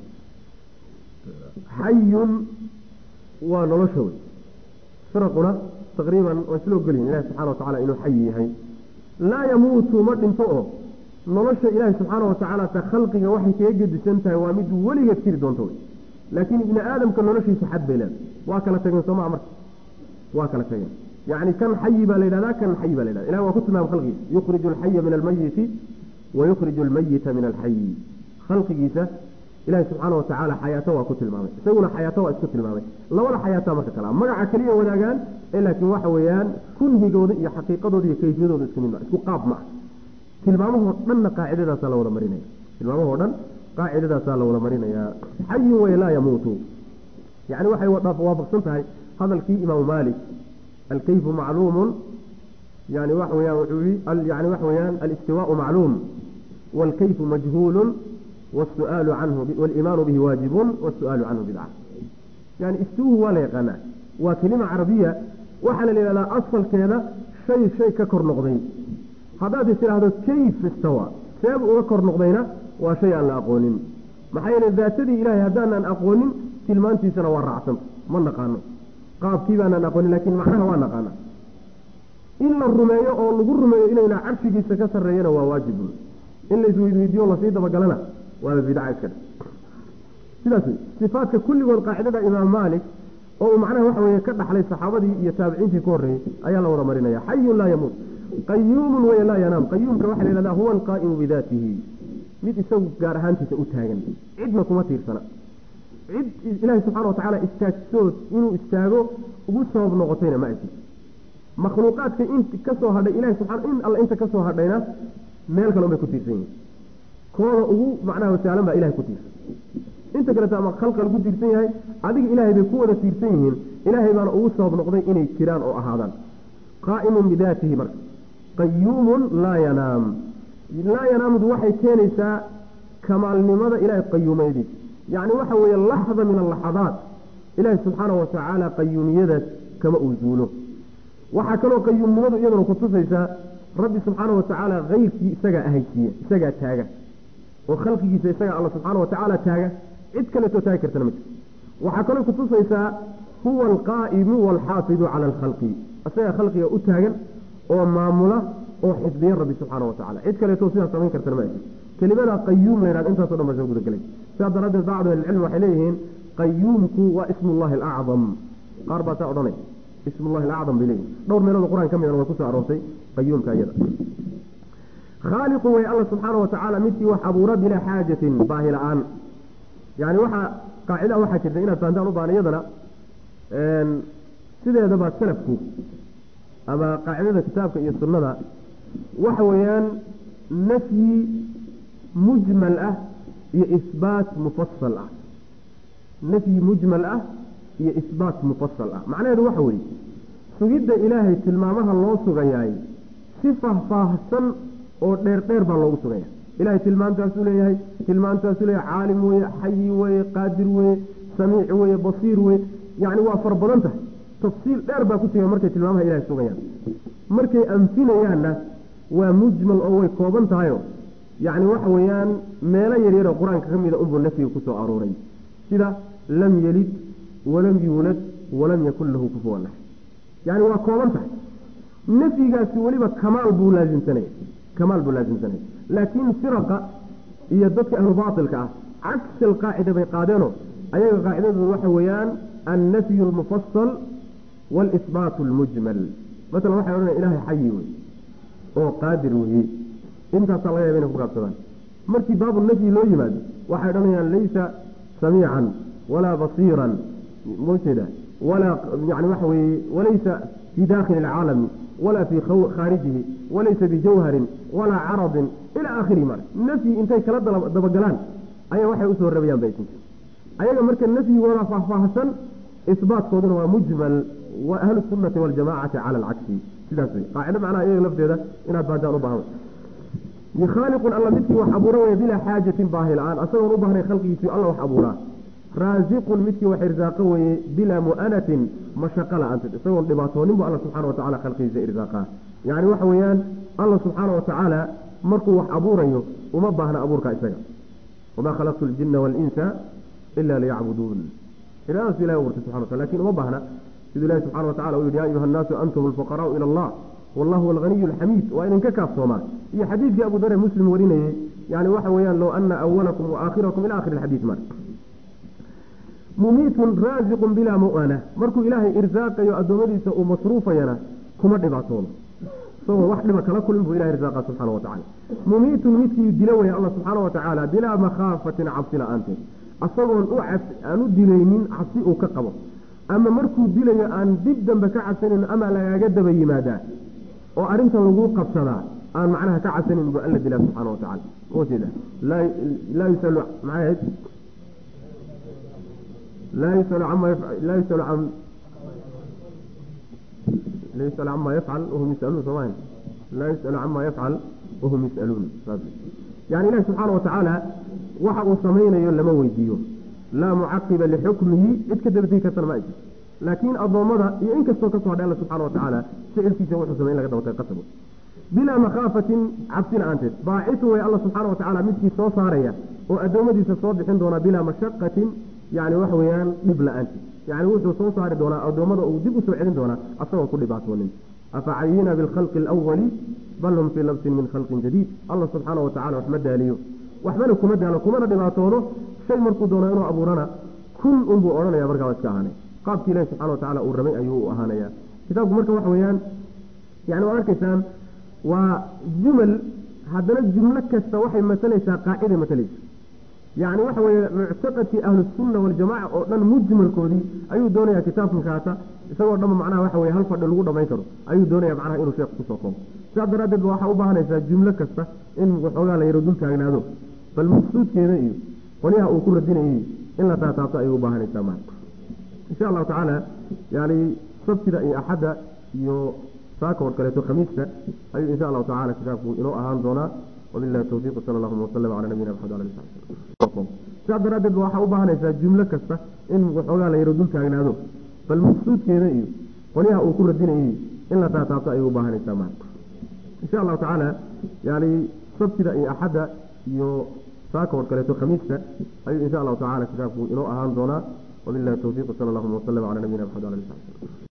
حي ونلشوي فرقنا تقريبا وسلوك قليل الله سبحانه وتعالى إنه حي هي لا يموت مرد فوقه نلش إله سبحانه وتعالى تخلقه وحي كيجد سنته وامد ولي كثير دونتوي لكن ابن آدم كان نلش يسحب بلاد واكل تجن سمع مرت واكل تجن يعني كان حي بلاد لا كان حي بلاد إله وكنت ما خلقه يخرج الحي من الميت ويخرج الميت من الحي خلق جيسه إله سبحانه وتعالى حياته وكتل المامي سونا حياته وكتل المامي لا ولا حياته ما كلام مع كليه ولا قال إلا كن وحويان كن هي جودة حقيقة دي كيفية دي سكنين اسكو قاب مع تلمامه من قاعدة سال ولا مرينا تلمامه هذا قاعدة سال ولا مرينا يا حي ولا يموت يعني وحي وضاف وافق سنتهاي هذا الكي إمام مالك الكيف معلوم يعني وحويان يعني وحويان الاستواء معلوم والكيف مجهول والسؤال عنه والإيمان به واجب والسؤال عنه بدعة. يعني استوه ولا يقنع وكلمة عربية وحل لا أصل كذا شيء شيء ككر نقضين هذا يصير هذا كيف استوى سبب وكر نقضينا وشيئا لا أقولين محيل الذات دي إلهي هدانا أن أقولين تلمانتي سنة ورعتم ما نقانا قاب كيف أنا نقول لكن معناها وانا قانا إلا الرماية أو نقول الرماية إلينا عرشي سكسر رينا وواجب إلا يزويد ويديو الله سيدة بقالنا وهذا بدعة كده ثلاثة صفات كل والقاعدة إمام مالك أو معناه وحوى يكدح عليه الصحابة يتابعين في كوري أي الله ورمرنا يا حي لا يموت قيوم ولا ينام قيوم كواحد لا هو القائم بذاته ميت يسوي جارهانتي تأتهاجن عدنا كمتير سنة عد إلهي سبحانه وتعالى استاكسوت إنه استاجو وبصوا بنقطين ما أجي مخلوقات كأنت كسر هذا إلهي سبحانه إن الله أنت كسر هذا مالك لهم يكتير سين كون هو معناه سالم بإلهي كتير أنت كلا تعمل خلق الجدير سين هاي عادي إلهي بقوة كتير سين إلهي بنا وصوا بنقطين إنه كيران أو أحدا قائم بذاته مر قيوم لا ينام لا ينام دوحي كنسا كمال لماذا إلهي قيوم يدي يعني وحوي اللحظة من اللحظات إلهي سبحانه وتعالى قيوميته كما أزوله وحكروا قيوم لماذا يدروا كتصيسا ربي سبحانه وتعالى غير في سجى أهيسية سجى تاجة وخلقه سجى الله سبحانه وتعالى تاجة إذ كانت تاكر تنمت وحكروا كتصيسا هو القائم والحافظ على الخلق أسيا خلقه أتاجا ومعمولة وحفظيا ربي سبحانه وتعالى إذ كانت توصيها سمين كرتنمت كلمة قيوم لأن أنت صدر مجهود الكلام سأبدأ رد بعض العلم وحليهن قيومك واسم الله الأعظم أربعة أعظمين اسم الله الأعظم بليه دور من القرآن كم ينوى كسر أروسي قيوم كأيضا خالق وهي الله سبحانه وتعالى مثل وحبورة بلا حاجة باهي الآن يعني وحا قاعدة وحا كذلك فاندان ربان يضنا سيدة يدبا سلفكو أما قاعدة كتابك يصلنا وحويان نفي مجمل أه هي إثبات مفصل أه نفي مجمل أه هي إثبات مفصل أه معناه هذا وحوي سجد إلهي تلمامها الله سغياي صفة فاهسن أو دير دير بالله سغياي إلهي تلمان تاسولي تلمان تاسولي عالم وي حي وي قادر وي سميع وي بصير وي يعني وافر بدنته تفصيل دير با كتير مركي تلمامها إلهي سغياي مركي أمثلة يعني ومجمل أو كوبان تايو يعني وحويان ما لا يريد القرآن كم إذا أنظر النفي وكسو أروري كذا لم يلد ولم يولد ولم يكن له كفوا أحد يعني هو كوبان تايو نفي قاسي وليبا كمال بو لازم سنة كمال بو لازم سنة لكن فرقة هي ضدك أهل باطل كأه عكس القاعدة بقادنه أي قاعدة وحويان النفي المفصل والإثبات المجمل مثلا واحد يقول إلهي حي أو قادر وهي انت صلى الله بينك وقابتان مركي باب النفي لو يماد واحد يقول ليس سميعا ولا بصيرا مرشدا ولا يعني وحوي وليس في داخل العالم ولا في خارجه وليس بجوهر ولا عرض إلى آخر مرة النفي انتهي كلا دبقلان أي واحد أسوى الربيان بيتك أي مركي النفي ولا فحفاحسا إثبات صدر ومجمل وأهل السنة والجماعة على العكس سلاسي قاعدة معناها إيه لفظ هذا إنها بعدها ربها يخالق الله مثل وحبوره بلا حاجة باهي الآن أصلا ربها خلقه في الله وحبوره رازق مثل وحرزاقه بلا مؤنة مشاقلة أنت سوى النباتون الله سبحانه وتعالى خلقه زي إرزاقه يعني وحويان الله سبحانه وتعالى مركو وحبوره وما باهنا أبورك إساق وما خلقت الجن والإنس إلا ليعبدون إلا أنس لا يورث سبحانه وتعالى لكن وما باهنا سيد الله سبحانه وتعالى ويقول يا أيها الناس أنتم الفقراء إلى الله والله هو الغني الحميد وإن انككف صوما هي حديث يا أبو ذر مسلم ورينه يعني وحويان لو أن أولكم وآخركم إلى آخر الحديث مر مميت رازق بلا مؤانة مركو إلهي إرزاق يؤدمديس ومصروفا ينا كما دبعتون سوى واحد ما كلا كل إلهي إرزاق سبحانه وتعالى مميت ميتك يدلوه الله سبحانه وتعالى بلا مخافة عبسنا أنت أصلا أعف أن دلينين عصيء كقبض أما مركو دلي أن جدا بكعسن أما لا يجد بيمادا وأرنت الوقوق قبصنا أن معناها كعسن بألد الله سبحانه وتعالى وكذا لا لا يسأل معايا لا يسأل عما يفعل لا يسأل عن لا يسأل عما يفعل وهم يسألون سواء لا يسأل عما يفعل وهم يسألون يعني الله سبحانه وتعالى وحق سمين لما ويديه لا معقب لحكمه اتكدب فيه كثر ما يجي لكن الضوامضة ينك استوكسوا على الله سبحانه وتعالى سئل في جوح سمين لقد وتقسمه بلا مخافة عبسنا أنت باعثه يا الله سبحانه وتعالى مثل صوصارية وأدومدي تصادح دونا بلا مشقة يعني وحويان نبلا أنت يعني وحو صوصار دونا أدومده ودبوا سبعين دونا أصلا كل بعثونين أفعينا بالخلق الأول بل هم في لبس من خلق جديد الله سبحانه وتعالى وحمدها ليه وحملكم مدها لكم أنا دبعتونه شيء مركو دونا إنه أبورنا كل أنبو أورانا يا بركة واتكاهاني قابت الله سبحانه وتعالى أورمي أيوه أهانيا كتابك مركو وحويان يعني وأركسان وجمل هذا الجملة كالسواحي مثليسة قاعدة مثليسة يعني وحوى معتقد أهل السنة والجماعة أن مجمل كودي أي دونيا كتاب مكاتا يسوى دم معناه وحوى هل فرد الوضع ما يكره أي دونيا معناه إنه شيخ قصصهم سعد ردد وحوى بهنيسة جملة كالسة إن وحوى لا يردون كأغناده فالمقصود كذا إيه وليها أقول الدين إيه إلا تعطى أيه بهنيسة معك إن شاء الله تعالى يعني صبت إيه أحد يو ساكو وكاليتو خميسة أي إن شاء الله تعالى كتابه إنه أهان دونا وبالله التوفيق صلى الله وسلم على نبينا محمد عليه الصلاة والسلام سعد ردد وحا وبهنيسا جملة كسته إن وحوغا لا يردون كاغنادو فالمقصود كذا إيه وليها أقول الدين إيه إلا تعطى أيه وبهنيسا معك إن شاء الله تعالى يعني صبت إيه أحد يو ساكو وكاليتو خميسة أي إن شاء الله تعالى كتابه إنه أهان دونا وبالله التوفيق صلى الله وسلم على نبينا محمد عليه الصلاة والسلام